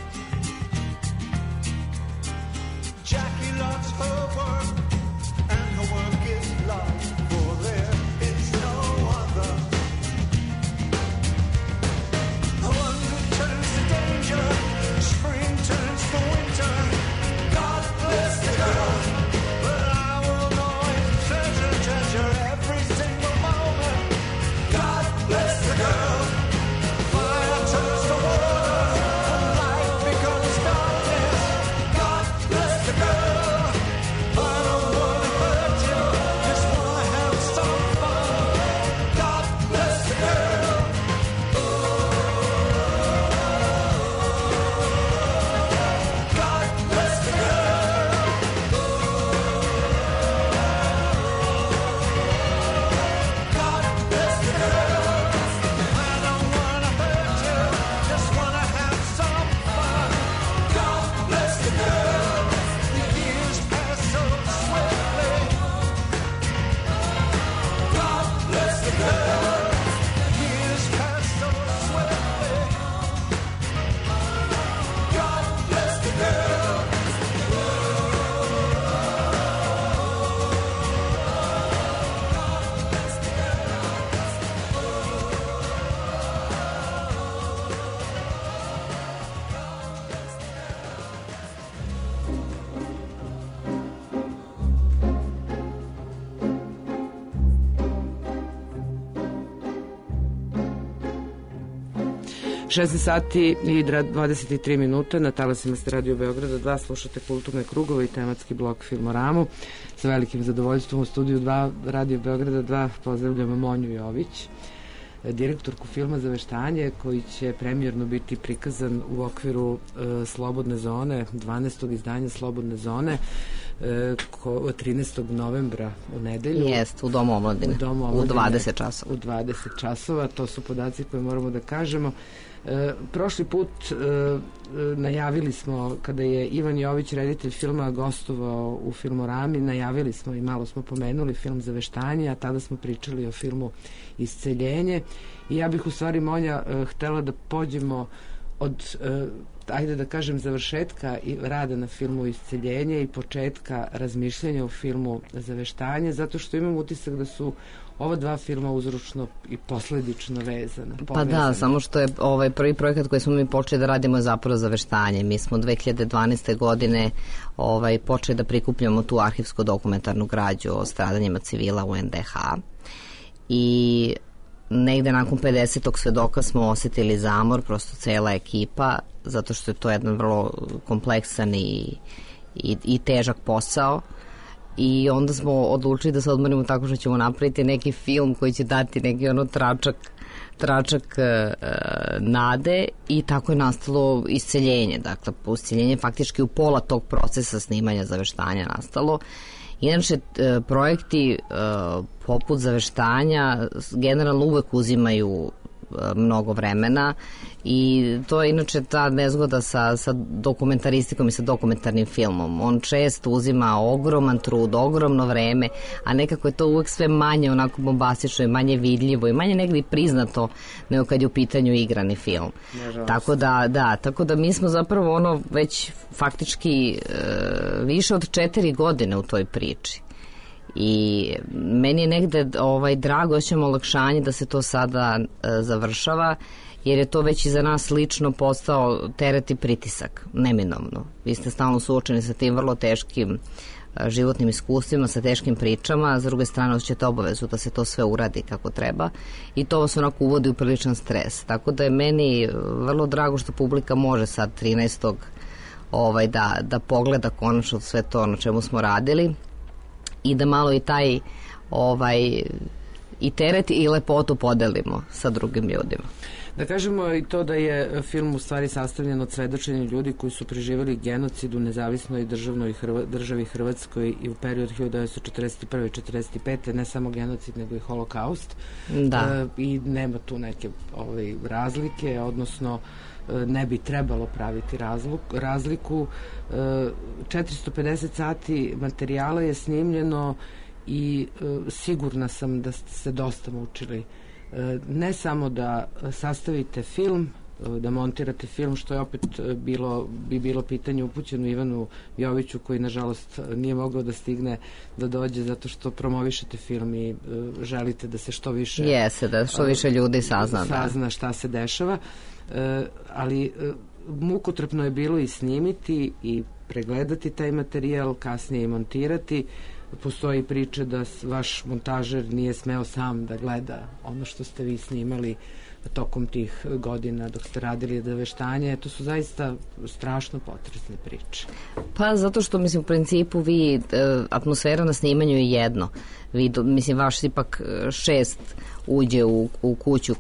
Jackie loves her work, and her work is love, for there is no other. Wonder turns to danger, spring turns to winter. God bless the girl, but I will always treasure every single moment. God bless the girl. Fire turns to water, and life becomes darkness. God bless the girl. I don't wanna hurt you, just wanna have some fun. God bless the girl. God bless the girl. God bless the girl. I don't wanna hurt you, just wanna have some fun. God bless the girl. The years pass so swiftly. God bless the girl. Years pass so swiftly. God bless the girl. Šesnaest sati i 23 minuta na talasima ste Radio Beograda 2, slušate Kulturne krugove i tematski blok Filmoramu. Sa velikim zadovoljstvom u studiju 2 Radio Beograda 2 pozdravljamo Monju Jović, direktorku filma Zaveštanje, koji će premijerno biti prikazan u okviru Slobodne zone, 12. izdanja Slobodne zone, 13. novembra u nedelju. Jest, u Domu omladine. U 20 časova. U 20 časova, to su podaci koje moramo da kažemo. Prošli put najavili smo, kada je Ivan Jović, reditelj filma, gostovao u Filmorami, najavili smo i malo smo pomenuli film Zaveštanje, a tada smo pričali o filmu Isceljenje. I ja bih u stvari, Monja, htela da pođemo od, ajde da kažem, završetka i rada na filmu Isceljenje i početka razmišljanja o filmu Zaveštanje, zato što imam utisak da su ova dva filma uzročno i posledično vezana. Pa da, samo što je ovaj prvi projekat koji smo mi počeli da radimo je zapravo Zaveštanje. Mi smo 2012. godine počeli da prikupljamo tu arhivsku dokumentarnu građu o stradanjima civila u NDH i negde nakon 50. svedoka smo osetili zamor, prosto cela ekipa, zato što je to jedan vrlo kompleksan i težak posao. I onda smo odlučili da se odmorimo tako što ćemo napraviti neki film koji će dati neki tračak nade i tako je nastalo Isceljenje. Dakle, Isceljenje faktički u pola tog procesa snimanja Zaveštanja nastalo. Inače, projekti poput Zaveštanja generalno uvek uzimaju mnogo vremena i to je inače ta nezgoda sa dokumentaristikom i sa dokumentarnim filmom. On često uzima ogroman trud, ogromno vreme, a nekako je to uvek sve manje onako bombastično i manje vidljivo i manje negdje priznato nego kad je u pitanju igrani film. Tako da mi smo zapravo ono već faktički više od 4 godine u toj priči. I meni je negde drago, osjećam olakšanje da se to sada završava, jer je to već i za nas lično postao teret i pritisak, neminovno. Vi ste stalno suočeni sa tim vrlo teškim životnim iskustvima, sa teškim pričama, a s druge strane osjećate obavezu da se to sve uradi kako treba i to vas onako uvodi u priličan stres. Tako da je meni vrlo drago što publika može sad 13. Da pogleda konačno sve to na čemu smo radili i da malo i taj i teret i lepotu podelimo sa drugim ljudima. Da kažemo i to da je film u stvari sastavljen od svedočenja ljudi koji su preživjeli genocid u nezavisnoj državi Hrvatskoj i u period 1941-1945, ne samo genocid nego i holokaust. Da. I nema tu neke razlike, odnosno ne bi trebalo praviti razliku. 450 sati materijala je snimljeno i sigurna sam da ste se dosta mučili. Ne samo da sastavite film, da montirate film, što je opet bilo pitanje upućeno Ivanu Joviću, koji nažalost nije mogao da stigne da dođe zato što promovišete film i želite da se što više da što više ljudi sazna šta se dešava, ali mukotrpno je bilo i snimiti i pregledati taj materijal, kasnije i montirati. Postoji priča da vaš montažer nije smeo sam da gleda ono što ste vi snimali tokom tih godina dok ste radili naveštanje. To su zaista strašno potresne priče. Pa zato što, mislim, u principu atmosfera na snimanju je jedno. Vaš ipak 6 uđe u kuću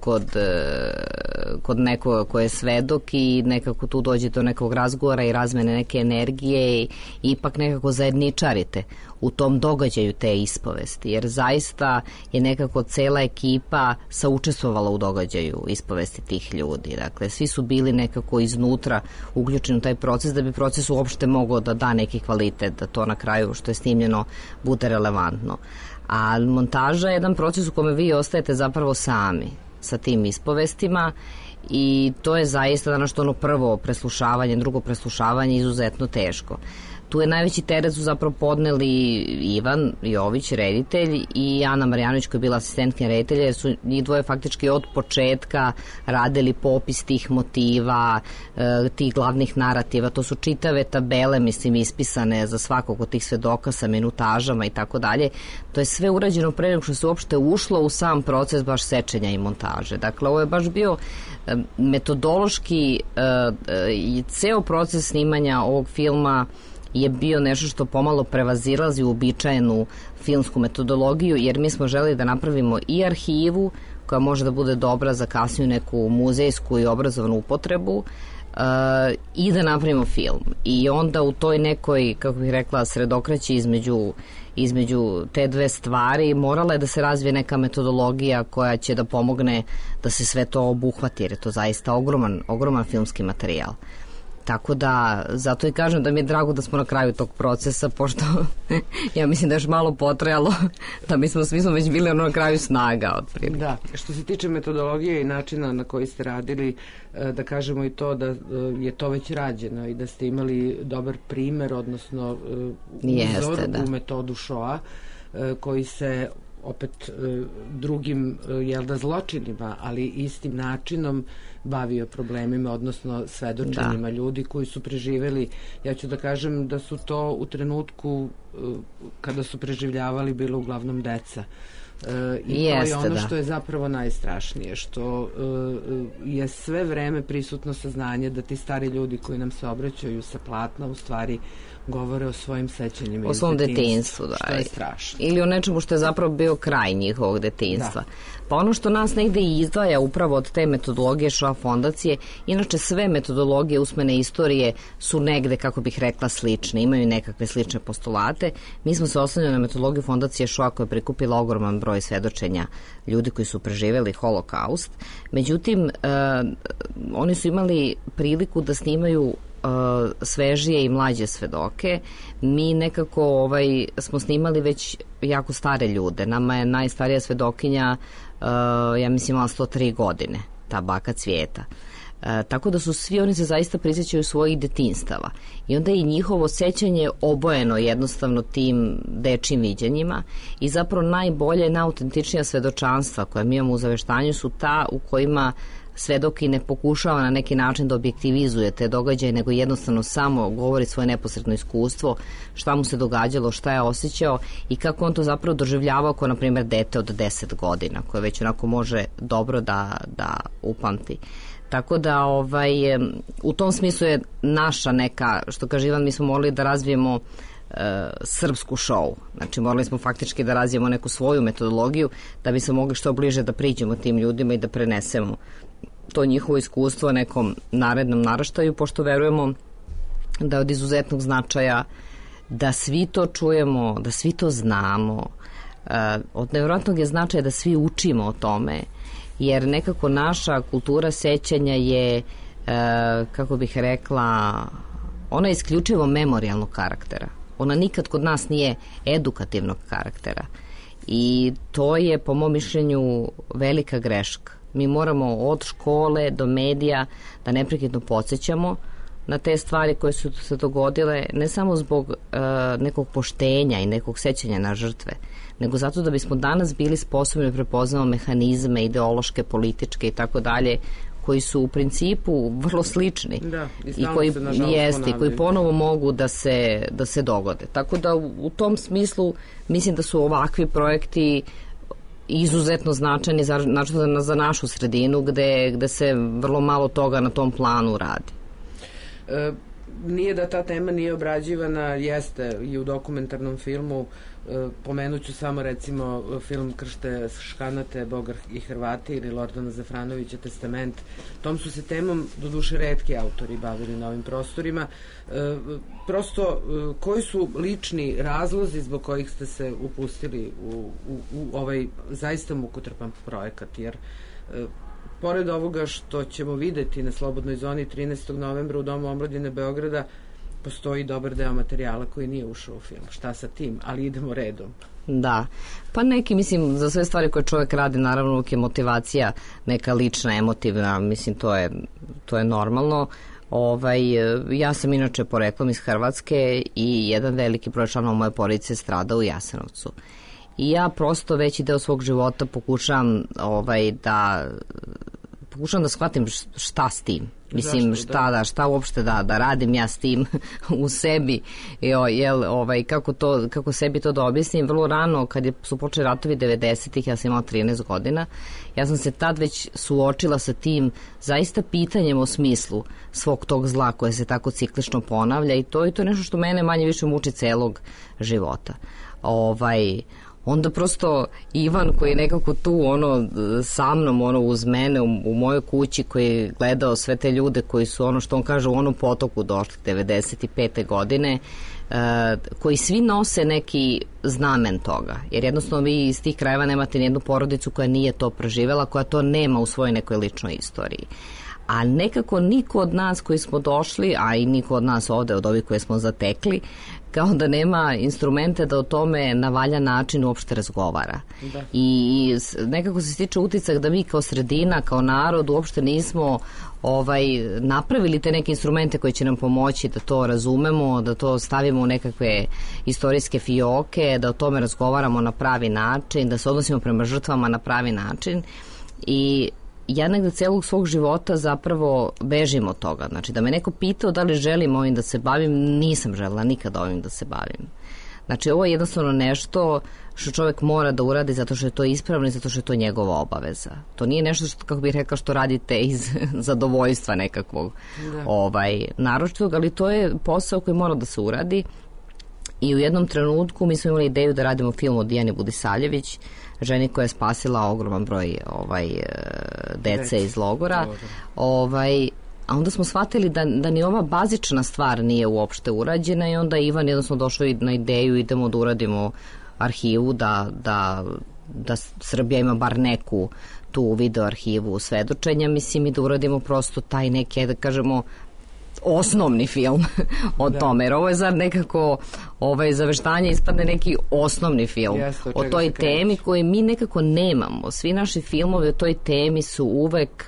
kod nekoga ko je svedok i nekako tu dođe do nekog razgovora i razmene neke energije i ipak nekako zajedničarite u tom događaju te ispovesti, jer zaista je nekako cela ekipa saučestvovala u događaju ispovesti tih ljudi. Dakle, svi su bili nekako iznutra uključeni u taj proces da bi proces uopšte mogao da da neki kvalitet, da to na kraju što je snimljeno bude relevantno. A montaža je jedan proces u kome vi ostajete zapravo sami sa tim ispovestima i to je zaista danas ono prvo preslušavanje, drugo preslušavanje izuzetno teško. Tu je najveći teret su zapravo podneli Ivan Jović, reditelj, i Ana Marjanović koja je bila asistentkinja reditelja, jer su njih dvoje faktički od početka radili popis tih motiva, tih glavnih narativa. To su čitave tabele, ispisane za svakog od tih svedoka sa minutažama i tako dalje. To je sve urađeno pre nego što se uopšte ušlo u sam proces baš sečenja i montaže. Dakle, ovo je baš bio metodološki i ceo proces snimanja ovog filma je bio nešto što pomalo prevazilazi uobičajenu filmsku metodologiju, jer mi smo želeli da napravimo i arhivu koja može da bude dobra za kasniju neku muzejsku i obrazovnu upotrebu i da napravimo film. I onda u toj nekoj, kako bih rekla, sredokraći između te dve stvari morala je da se razvije neka metodologija koja će da pomogne da se sve to obuhvati, jer je to zaista ogroman filmski materijal. Tako da, zato i kažem da mi je drago da smo na kraju tog procesa, pošto ja mislim da je još malo potrajalo, da svi smo već bili na kraju snaga. Otprilike. Da, što se tiče metodologije i načina na koji ste radili, da kažemo i to da je to već rađeno i da ste imali dobar primer, odnosno uzor u metodu Šoa, koji se opet drugim zločinima, ali istim načinom bavio problemima, odnosno svedočenjima ljudi koji su preživeli. Ja ću da kažem da su to u trenutku kada su preživljavali bilo uglavnom deca. I to je ono što je zapravo najstrašnije, što je sve vreme prisutno saznanje da ti stari ljudi koji nam se obraćaju sa platna u stvari govore o svojim sećanjima o svom detinjstvu, što je strašno. Ili o nečemu što je zapravo bio kraj njihovog detinjstva. Pa ono što nas negde izdvaja upravo od te metodologije Šoa fondacije, inače sve metodologije usmene istorije su negde, kako bih rekla, slične, imaju nekakve slične postulate. Mi smo se osnovili na metodologiju fondacije Šoa koja je prikupila ogroman broj broj svedočenja ljudi koji su preživeli holokaust. Međutim, oni su imali priliku da snimaju svežije i mlađe svedoke. Mi nekako smo snimali već jako stare ljude. Nama je najstarija svedokinja, ja mislim, imala 103 godine, ta baka Cvijeta. Tako da su svi oni se zaista prisjećaju svojih detinstava i onda i njihovo sećanje obojeno jednostavno tim dečjim viđanjima i zapravo najbolje, najautentičnija svedočanstva koja mi imamo u zaveštanju su ta u kojima svedok i ne pokušava na neki način da objektivizuje te događaje, nego jednostavno samo govori svoje neposredno iskustvo, šta mu se događalo, šta je osjećao i kako on to zapravo doživljavao kao, na primjer, dete od 10 godina, koje već onako može dobro da upamti. Tako da u tom smislu je naša neka, što kaže Ivan, mi smo morali da razvijemo srpsku šou. Znači morali smo faktički da razvijemo neku svoju metodologiju da bi se mogli što bliže da priđemo tim ljudima i da prenesemo to njihovo iskustvo nekom narednom naraštaju, pošto verujemo da je od izuzetnog značaja da svi to čujemo, da svi to znamo. Od nevjerojatnog je značaja da svi učimo o tome, jer nekako naša kultura sećanja je, kako bih rekla, ona je isključivo memorijalnog karaktera. Ona nikad kod nas nije edukativnog karaktera. I to je, po mom mišljenju, velika greška. Mi moramo od škole do medija da neprekidno podsjećamo na te stvari koje su se dogodile, ne samo zbog nekog poštenja i nekog sećanja na žrtve, nego zato da bismo danas bili sposobni da prepoznamo mehanizme ideološke, političke i tako dalje, koji su u principu vrlo slični i koji jeste, koji ponovo mogu da se dogode. Tako da u tom smislu mislim da su ovakvi projekti izuzetno značajni za našu sredinu gde se vrlo malo toga na tom planu radi. Nije da ta tema nije obrađivana, jeste i u dokumentarnom filmu. Pomenut ću samo recimo film Kršte Škanate, Bogar i Hrvati ili Lordana Zafranovića Testament. Tom su se temom doduše retki autori bavili na ovim prostorima. Prosto, koji su lični razlozi zbog kojih ste se upustili u ovaj zaista mukotrpan projekat? Jer pored ovoga što ćemo videti na Slobodnoj zoni 13. novembra u Domu omladine Beograda, postoji dobar deo materijala koji nije ušao u film. Šta sa tim? Ali idemo redom. Da. Pa neki, mislim, za sve stvari koje čovjek radi, naravno uvijek je motivacija neka lična, emotivna, mislim, to je normalno. Ja sam inače poreklom iz Hrvatske i jedan veliki broj članova moje porodice strada u Jasenovcu. I ja prosto veći deo svog života pokušam da shvatim šta s tim. Mislim, šta uopšte da radim ja s tim u sebi, kako sebi to da objasnim. Vrlo rano, kad su počeli ratovi 90-ih, ja sam imala 13 godina, ja sam se tad već suočila sa tim zaista pitanjem o smislu svog tog zla koje se tako ciklično ponavlja i to je nešto što mene manje više muči celog života. Onda prosto Ivan koji je nekako tu sa mnom uz mene u mojoj kući, koji je gledao sve te ljude koji su što on kaže u onom potoku došli 95. godine, koji svi nose neki znamen toga, jer jednostavno vi iz tih krajeva nemate nijednu porodicu koja nije to preživela, koja to nema u svojoj nekoj ličnoj istoriji. A nekako niko od nas koji smo došli, a i niko od nas ovde od ovih koje smo zatekli, kao da nema instrumente da o tome na valjan način uopšte razgovara. I nekako se stiče utisak da mi kao sredina, kao narod uopšte nismo napravili te neke instrumente koji će nam pomoći da to razumemo, da to stavimo u nekakve istorijske fioke, da o tome razgovaramo na pravi način, da se odnosimo prema žrtvama na pravi način. I ja negde celog svog života zapravo bežim od toga. Znači, da me neko pitao da li želim ovim da se bavim, nisam želela nikada ovim da se bavim. Znači, ovo je jednostavno nešto što čovjek mora da uradi zato što je to ispravno i zato što je to njegova obaveza. To nije nešto što, kako bih rekla, što radite iz zadovoljstva nekakvog naročitog, ali to je posao koji mora da se uradi. I u jednom trenutku mi smo imali ideju da radimo film o Dijani Budisavljević, ženi koja je spasila ogroman broj dece iz logora. A onda smo shvatili da ni ova bazična stvar nije uopšte urađena i onda Ivan jednostavno došao na ideju idemo da uradimo arhivu, da da Srbija ima bar neku tu video arhivu svedočenja, mislim, i da uradimo prosto taj neki, da kažemo, osnovni film o tome, jer ovo je sad nekako za veštanje ispadne neki osnovni film o toj temi koju mi nekako nemamo. Svi naši filmovi o toj temi su uvek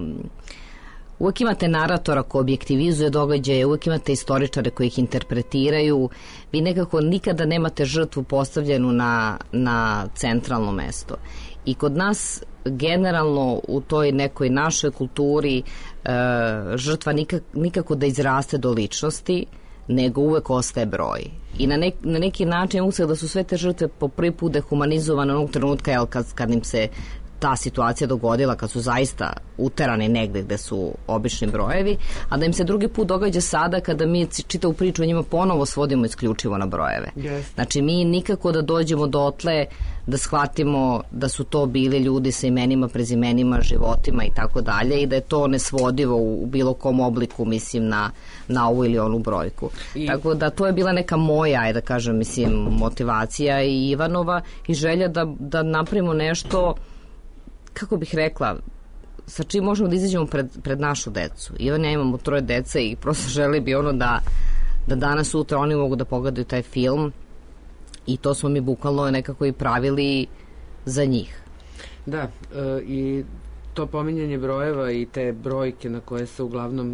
imate naratora ko objektivizuje događaje, uvek imate istoričare koji ih interpretiraju, vi nekako nikada nemate žrtvu postavljenu na centralno mesto. I kod nas generalno u toj nekoj našoj kulturi žrtva nikako da izraste do ličnosti, nego uvek ostaje broj. I na neki način da su sve te žrtve po prvi put dehumanizovane onog trenutka kad im se ta situacija dogodila, kad su zaista uterani negde gde su obični brojevi, a da im se drugi put događa sada kada mi čitavu priču o njima ponovo svodimo isključivo na brojeve. Znači mi nikako da dođemo dotle da shvatimo da su to bili ljudi sa imenima, prezimenima, životima i tako dalje i da je to nesvodivo u bilo kom obliku, mislim, na ovu ili onu brojku. Tako da to je bila neka moja, da kažem, mislim, motivacija i Ivanova i želja da napravimo nešto, kako bih rekla, sa čim možemo da izađemo pred našu decu. Ivan ja imamo 3 dece i prosto želi bi da danas sutra oni mogu da pogledaju taj film i to smo mi bukvalno nekako i pravili za njih. Da, i to pominjanje brojeva i te brojke na koje se uglavnom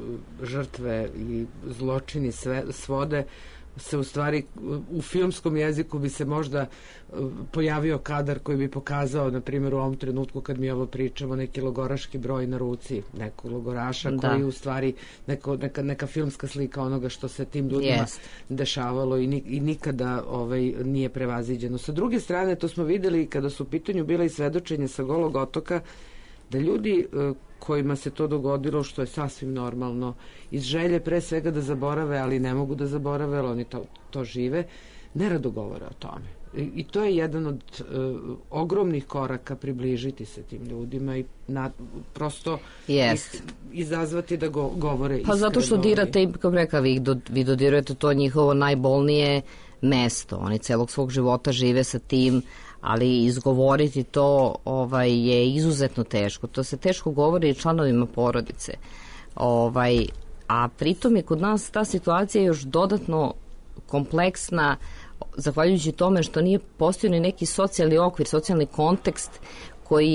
žrtve i zločini svode, se u stvari u filmskom jeziku bi se možda pojavio kadar koji bi pokazao, na primjer u ovom trenutku kad mi ovo pričamo, neki logoraški broj na ruci nekog logoraša koji u stvari neka filmska slika onoga što se tim ljudima dešavalo i nikada nije prevaziđeno. Sa druge strane, to smo videli kada su u pitanju bila i svedočenje sa Golog otoka, da ljudi kojima se to dogodilo, što je sasvim normalno, iz želje pre svega da zaborave, ali ne mogu da zaborave, ali oni to žive, nerado govore o tome. I to je jedan od ogromnih koraka približiti se tim ljudima i prosto izazvati da govore iskreno. Pa zato što dirate, kako rekao, vi dodirujete to njihovo najbolnije mesto. Oni celog svog života žive sa tim, ali izgovoriti to je izuzetno teško. To se teško govori i članovima porodice. A pritom je kod nas ta situacija još dodatno kompleksna, zahvaljujući tome što nije postojao ni neki socijalni okvir, socijalni kontekst koji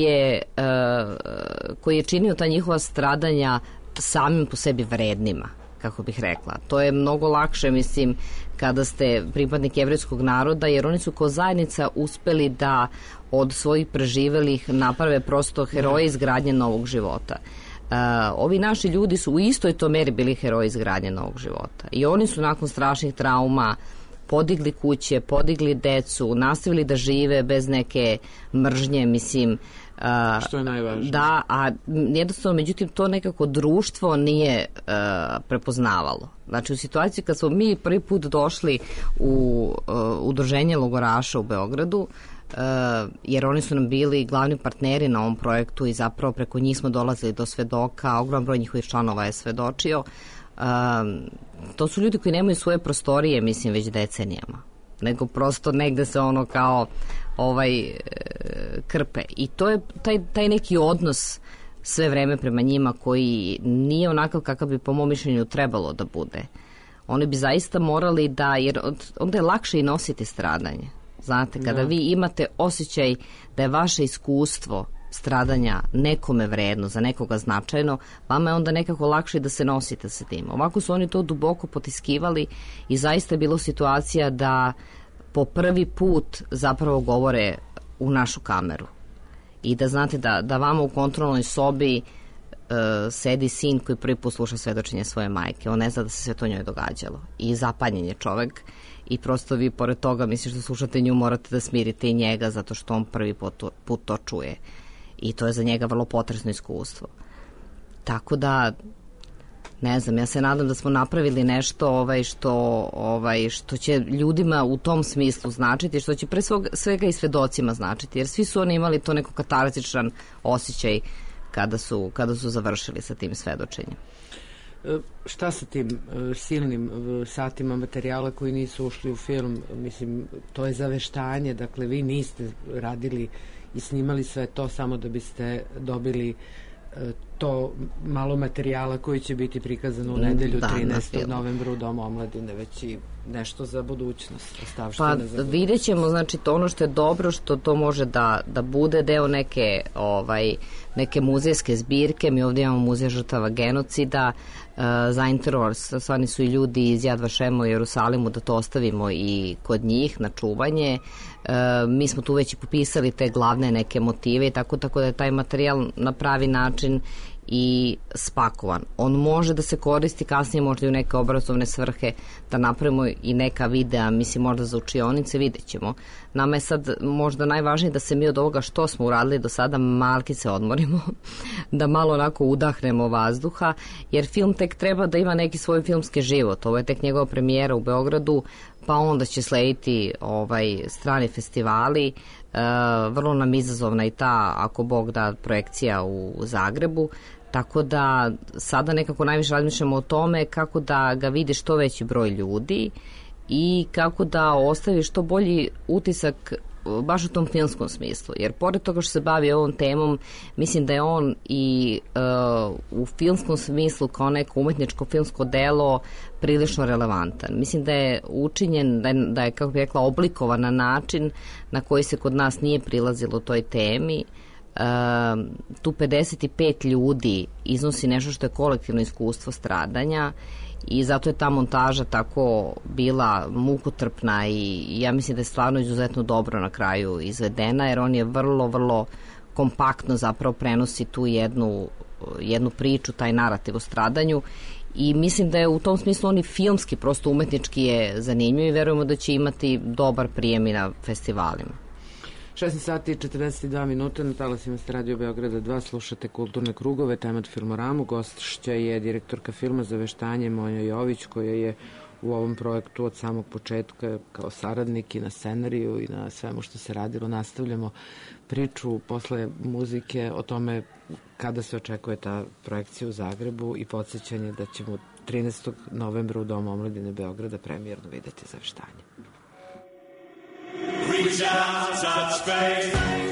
je činio ta njihova stradanja samim po sebi vrednima, kako bih rekla. To je mnogo lakše, mislim, kada ste pripadnik jevrejskog naroda, jer oni su kao zajednica uspeli da od svojih preživelih naprave prosto heroje izgradnje novog života. Ovi naši ljudi su u istoj to meri bili heroji izgradnje novog života. I oni su nakon strašnih trauma podigli kuće, podigli decu, nastavili da žive bez neke mržnje, mislim. Što je najvažnije. Da, a jednostavno, međutim, to nekako društvo nije prepoznavalo. Znači, u situaciji kad smo mi prvi put došli u udruženje logoraša u Beogradu, jer oni su nam bili glavni partneri na ovom projektu i zapravo preko njih smo dolazili do svedoka, ogrom broj njihovih članova je svedočio. To su ljudi koji nemaju svoje prostorije, mislim, već decenijama, nego prosto negde se ono kao krpe. I to je taj neki odnos sve vreme prema njima koji nije onakav kakav bi po mom mišljenju trebalo da bude. Oni bi zaista morali da, jer onda je lakše i nositi stradanje. Znate, kada vi imate osjećaj da je vaše iskustvo stradanja nekome vredno, za nekoga značajno, vama je onda nekako lakše da se nosite sa tim. Ovako su oni to duboko potiskivali i zaista je bilo situacija da po prvi put zapravo govore u našu kameru. I da znate da vama u kontrolnoj sobi sedi sin koji prvi put sluša svedočenje svoje majke. On ne zna da se sve to njoj događalo. I zapanjen je čovek i prosto vi pored toga, mislim što slušate nju, morate da smirite i njega zato što on prvi put to čuje. I to je za njega vrlo potresno iskustvo. Tako da, ne znam, ja se nadam da smo napravili nešto što će ljudima u tom smislu značiti, što će pre svega i svedocima značiti, jer svi su oni imali to neko katarzičan osjećaj kada su završili sa tim svedočenjem. Šta sa tim silnim satima materijala koji nisu ušli u film? Mislim, to je zaveštanje, dakle vi niste radili i snimali sve to samo da biste dobili to malo materijala koji će biti prikazano u nedelju 13. novembra u Domu omladine, već i nešto za budućnost. Pa vidjet ćemo, znači to ono što je dobro, što to može da bude deo neke muzejske zbirke. Mi ovdje imamo muzej žrtava genocida, zainteresovani su i ljudi iz Jad Vašema u Jerusalimu da to ostavimo i kod njih na čuvanje. Mi smo tu već i popisali te glavne neke motive i tako da je taj materijal na pravi način i spakovan. On može da se koristi kasnije možda i u neke obrazovne svrhe, da napravimo i neka videa, mislim možda za učionice, vidjet ćemo. Nama je sad možda najvažnije da se mi od ovoga što smo uradili do sada malkice odmorimo, da malo onako udahnemo vazduha, jer film tek treba da ima neki svoj filmski život. Ovo je tek njegova premijera u Beogradu, pa onda će slediti strani festivali. Vrlo nam izazovna i ta, ako Bog da, projekcija u Zagrebu, tako da sada nekako najviše razmišljamo o tome kako da ga vidi što veći broj ljudi i kako da ostavi što bolji utisak baš u tom filmskom smislu, jer pored toga što se bavi ovom temom, mislim da je on i u filmskom smislu kao neko umetničko filmsko delo prilično relevantan. Mislim da je učinjen, da je, kako bih rekla, oblikovan na način na koji se kod nas nije prilazilo toj temi. Tu 55 ljudi iznosi nešto što je kolektivno iskustvo stradanja i zato je ta montaža tako bila mukotrpna i ja mislim da je stvarno izuzetno dobro na kraju izvedena, jer on je vrlo, vrlo kompaktno zapravo prenosi tu jednu priču, taj narativ o stradanju, i mislim da je u tom smislu on i filmski, prosto umetnički je zanimljiv i verujemo da će imati dobar prijem i na festivalima. 16 sati i 42 minuta na talasima ste Radio Beograda 2, slušate Kulturne krugove, temat Filmoramu. Gošća je direktorka filma Zaveštanje Monja Jović, koja je u ovom projektu od samog početka kao saradnik i na scenariju i na svemu što se radilo. Nastavljamo priču posle muzike o tome kada se očekuje ta projekcija u Zagrebu i podsjećanje da ćemo 13. novembra u Domu omladine Beograda premijerno videti Zaveštanje. Reach out, touch faith.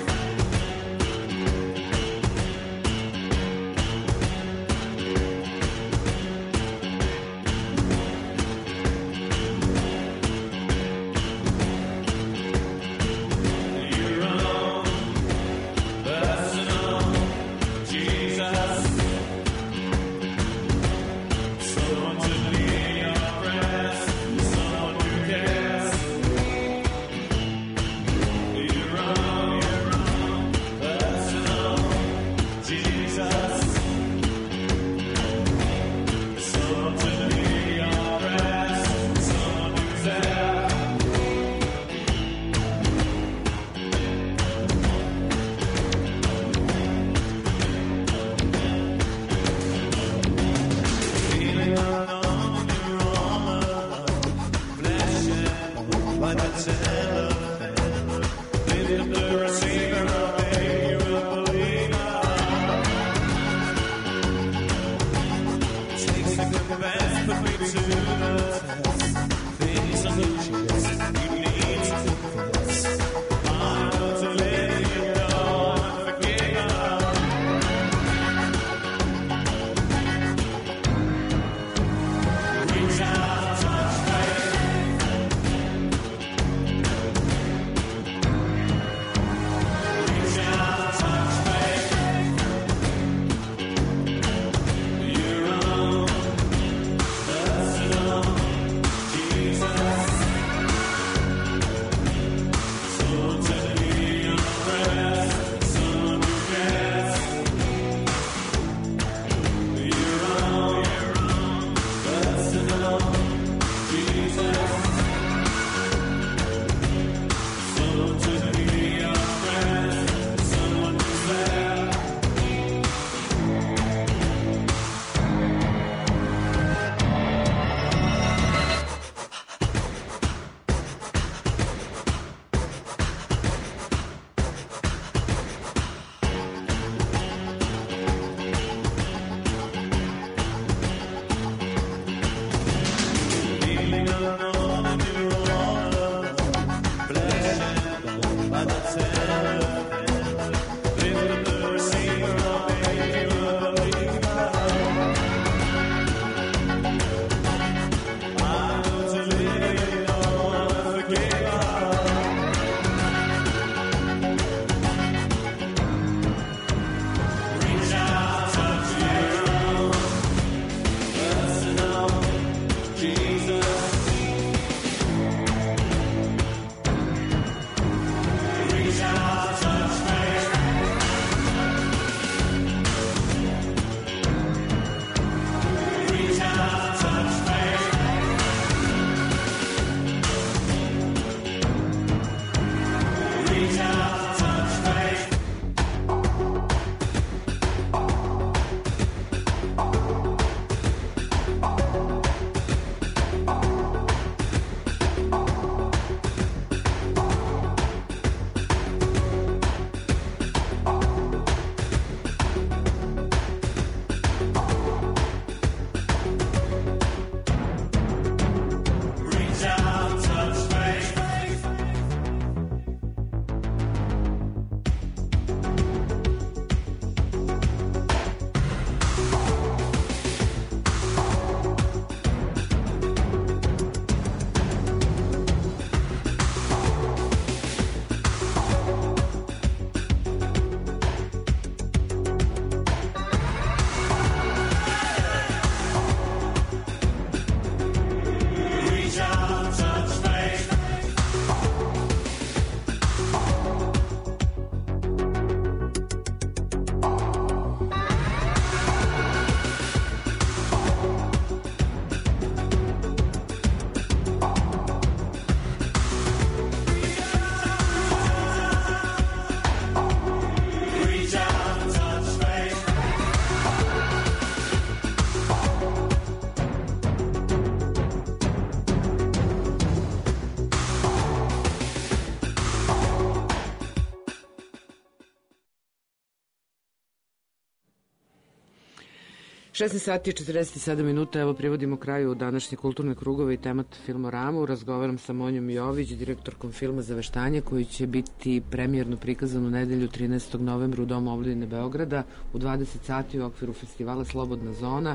16 sati i 47 minuta, evo privodimo kraju današnje kulturne krugove i temat Filmoramu. Razgovaram sa Monjom Jović, direktorkom filma Zaveštanje, koji će biti premijerno prikazan u nedelju 13. novembra u Domu omladine Beograda u 20 sati u okviru festivala Slobodna zona.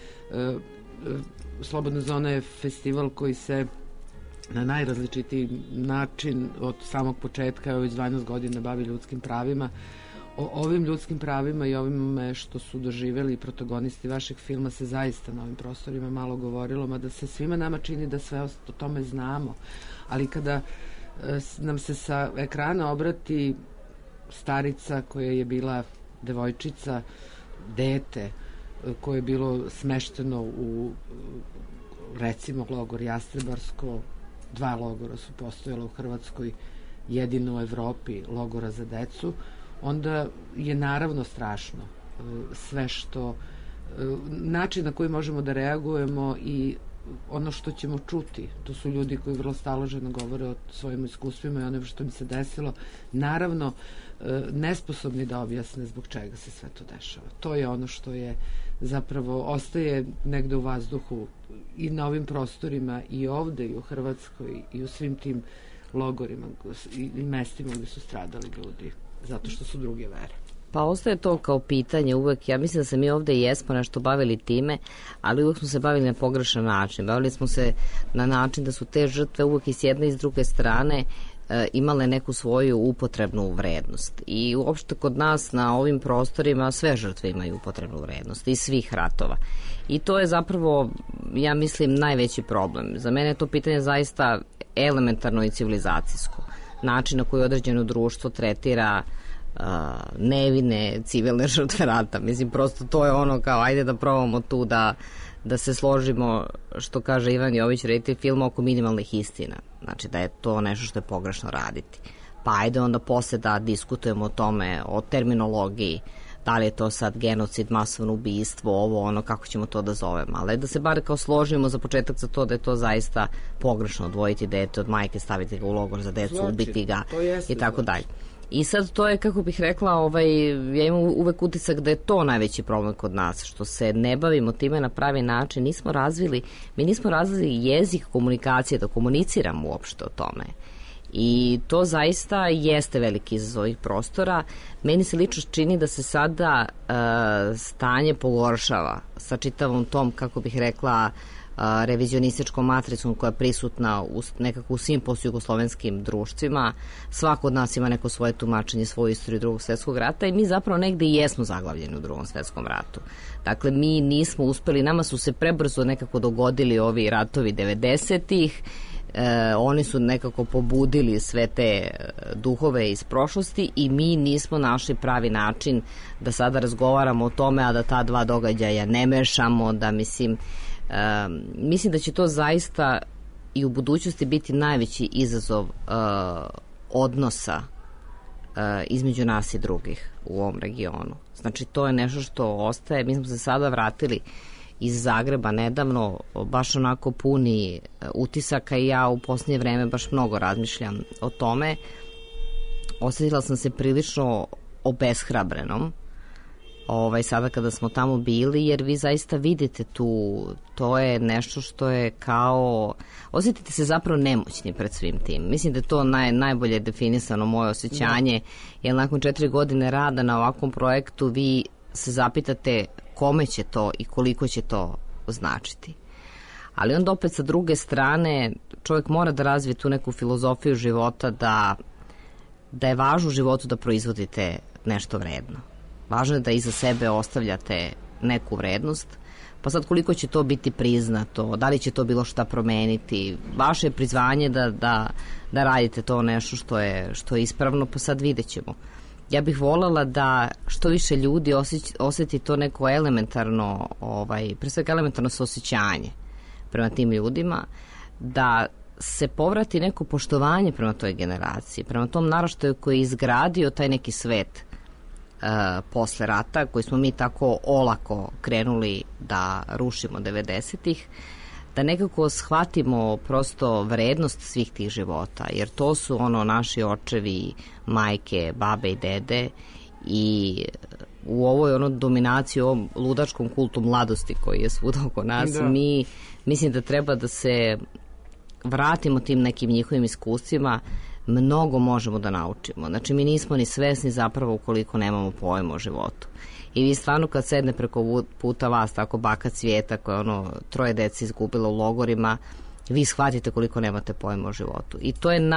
Slobodna zona je festival koji se na najrazličitiji način od samog početka, već 12 godina bavi ljudskim pravima. O ovim ljudskim pravima i ovime što su doživeli protagonisti vašeg filma se zaista na ovim prostorima malo govorilo, mada se svima nama čini da sve o tome znamo. Ali kada nam se sa ekrana obrati starica koja je bila devojčica, dete, koje je bilo smešteno u, recimo, logor Jastrebarsko, 2 logora su postojala u Hrvatskoj, jedino u Evropi logora za decu, onda je naravno strašno sve što, način na koji možemo da reagujemo i ono što ćemo čuti. To su ljudi koji vrlo staloženo govore o svojim iskustvima i ono što im se desilo. Naravno, nesposobni da objasne zbog čega se sve to dešava. To je ono što je zapravo ostaje negde u vazduhu i na ovim prostorima i ovde i u Hrvatskoj i u svim tim logorima i mestima gde su stradali ljudi zato što su druge vere. Pa ostaje to kao pitanje uvek. Ja mislim da se mi ovde jesmo nešto bavili time, ali uvek smo se bavili na pogrešan način. Bavili smo se na način da su te žrtve uvek i s jedne i s druge strane imale neku svoju upotrebnu vrednost. I uopšte kod nas na ovim prostorima sve žrtve imaju upotrebnu vrednost iz svih ratova. I to je zapravo, ja mislim, najveći problem. Za mene je to pitanje zaista elementarno i civilizacijsko. Način na koji određeno društvo tretira nevine civilne žrtve rata. Mislim, prosto to je ono kao, ajde da probamo tu da se složimo, što kaže Ivan Jović, reditelj filma, oko minimalnih istina. Znači da je to nešto što je pogrešno raditi. Pa ajde onda posle da diskutujemo o tome, o terminologiji, da li je to sad genocid, masovno ubistvo, ovo, ono, kako ćemo to da zovemo. Ali da se bar kao složimo za početak za to da je to zaista pogrešno odvojiti dete od majke, staviti ga u logor za decu, ubiti ga i tako dalje. I sad to je, kako bih rekla, ja imam uvek utisak da je to najveći problem kod nas, što se ne bavimo time na pravi način, mi nismo razvili jezik komunikacije, da komuniciramo uopšte o tome. I to zaista jeste veliki izazov ovih prostora. Meni se lično čini da se sada stanje pogoršava sa čitavom tom, kako bih rekla, revizionističkom matricom koja je prisutna nekako u svim postjugoslovenskim društvima. Svako od nas ima neko svoje tumačenje, svoju istoriju Drugog svjetskog rata i mi zapravo negde i jesmo zaglavljeni u Drugom svjetskom ratu. Dakle, mi nismo uspeli, nama su se prebrzo nekako dogodili ovi ratovi 90-ih, oni su nekako pobudili sve te duhove iz prošlosti i mi nismo našli pravi način da sada razgovaramo o tome, a da ta dva događaja ne mešamo, da mislim da će to zaista i u budućnosti biti najveći izazov odnosa između nas i drugih u ovom regionu. Znači, to je nešto što ostaje. Mi smo se sada vratili iz Zagreba nedavno, baš onako puni utisaka i ja u posljednje vreme baš mnogo razmišljam o tome. Osjetila sam se prilično obeshrabrenom sada kada smo tamo bili, jer vi zaista vidite tu, to je nešto što je kao, osjetite se zapravo nemoćni pred svim tim. Mislim da je to najbolje definisano moje osjećanje, jer nakon 4 godine rada na ovakvom projektu vi se zapitate kome će to i koliko će to značiti. Ali onda opet sa druge strane čovjek mora da razvije tu neku filozofiju života da je važno u životu da proizvodite nešto vredno. Važno je da iza sebe ostavljate neku vrednost, pa sad koliko će to biti priznato, da li će to bilo šta promeniti, vaše je prizvanje da radite to nešto što je ispravno, pa sad vidjet ćemo. Ja bih voljela da što više ljudi osjeti to neko elementarno, pre svega elementarno saosećanje prema tim ljudima, da se povrati neko poštovanje prema toj generaciji, prema tom naraštaju koji je izgradio taj neki svet posle rata, koji smo mi tako olako krenuli da rušimo 90-ih, da nekako shvatimo prosto vrednost svih tih života, jer to su naši očevi, majke, babe i dede i u ovoj dominaciji, u ovom ludačkom kultu mladosti koji je svuda oko nas, mi mislim da treba da se vratimo tim nekim njihovim iskustvima, mnogo možemo da naučimo. Znači, mi nismo ni svesni zapravo ukoliko nemamo pojma o životu. I vi stvarno kad sedne preko puta vas, tako baka Cvijeta koja je 3 dece izgubila u logorima, vi shvatite koliko nemate pojma o životu. I to je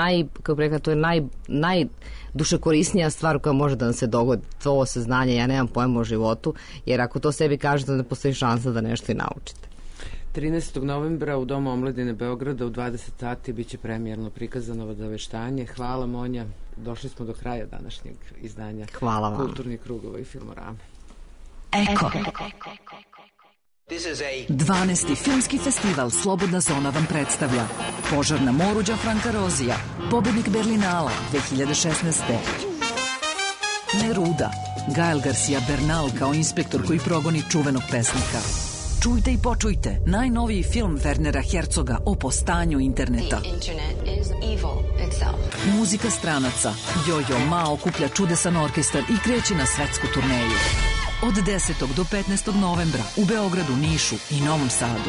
najdušekorisnija stvar koja može da nam se dogodi, to saznanje, ja nemam pojma o životu, jer ako to sebi kažete, ne postoji šansa da nešto i naučite. 13. novembra u Domu omladine Beograda u 20 sati biće premijerno prikazano Obaveštanje. Hvala, Monja. Došli smo do kraja današnjeg izdanja Kulturnih krugova i Filmorama. Eko. 12. filmski festival Slobodna zona vam predstavlja Požar na moru Gianfranca Rozija, pobednik Berlinala 2016. Neruda, Gael Garcia Bernal kao inspektor koji progoni čuvenog pesnika. Čujte i počujte najnoviji film Wernera Herzoga o postanju interneta. Muzika stranaca. Jojo Ma okuplja čudesan orkestar i kreće na svetsku turneju. Od 10. do 15. novembra u Beogradu, Nišu i Novom Sadu.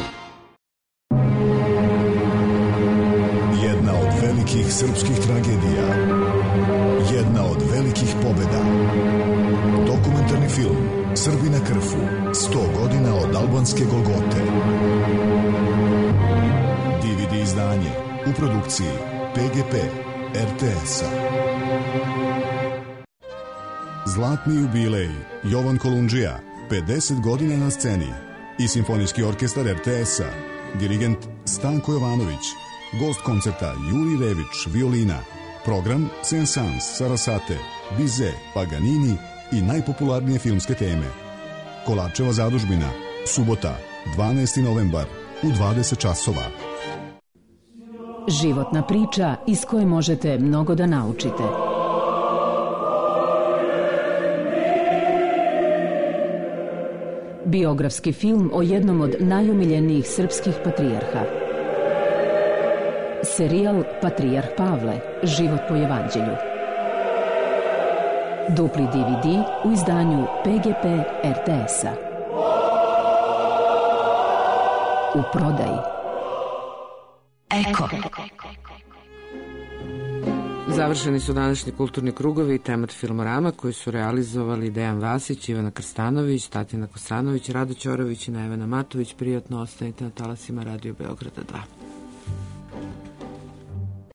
Jedna od velikih srpskih tragedija. Jedna od velikih pobeda. Dokumentarni film Srbi na Krfu. 100 godina od albanske Golgote. DVD izdanje u produkciji PGP RTS-a. Zlatni jubilej Jovan Kolundžija, 50 godina na sceni i Simfonijski orkestar RTS-a, dirigent Stanko Jovanović, gost koncerta Juri Rević, violina, program Saint-Saëns, Sarasate, Bizet, Paganini i najpopularnije filmske teme. Kolarčeva zadužbina, subota, 12. novembar u 20 časova. Životna priča iz koje možete mnogo da naučite. Biografski film o jednom od najomiljenijih srpskih patrijarha. Serijal Patrijarh Pavle, život po evanđelju. Dupli DVD u izdanju PGP RTS-a. U prodaji. Eko. Završeni su današnji kulturni krugovi i temat Filmorama koji su realizovali Dejan Vasić, Ivana Krstanović, Tatjana Kosanović, Rado Ćorović i Nevena Matović. Prijatno ostanite na talasima Radio Beograda 2.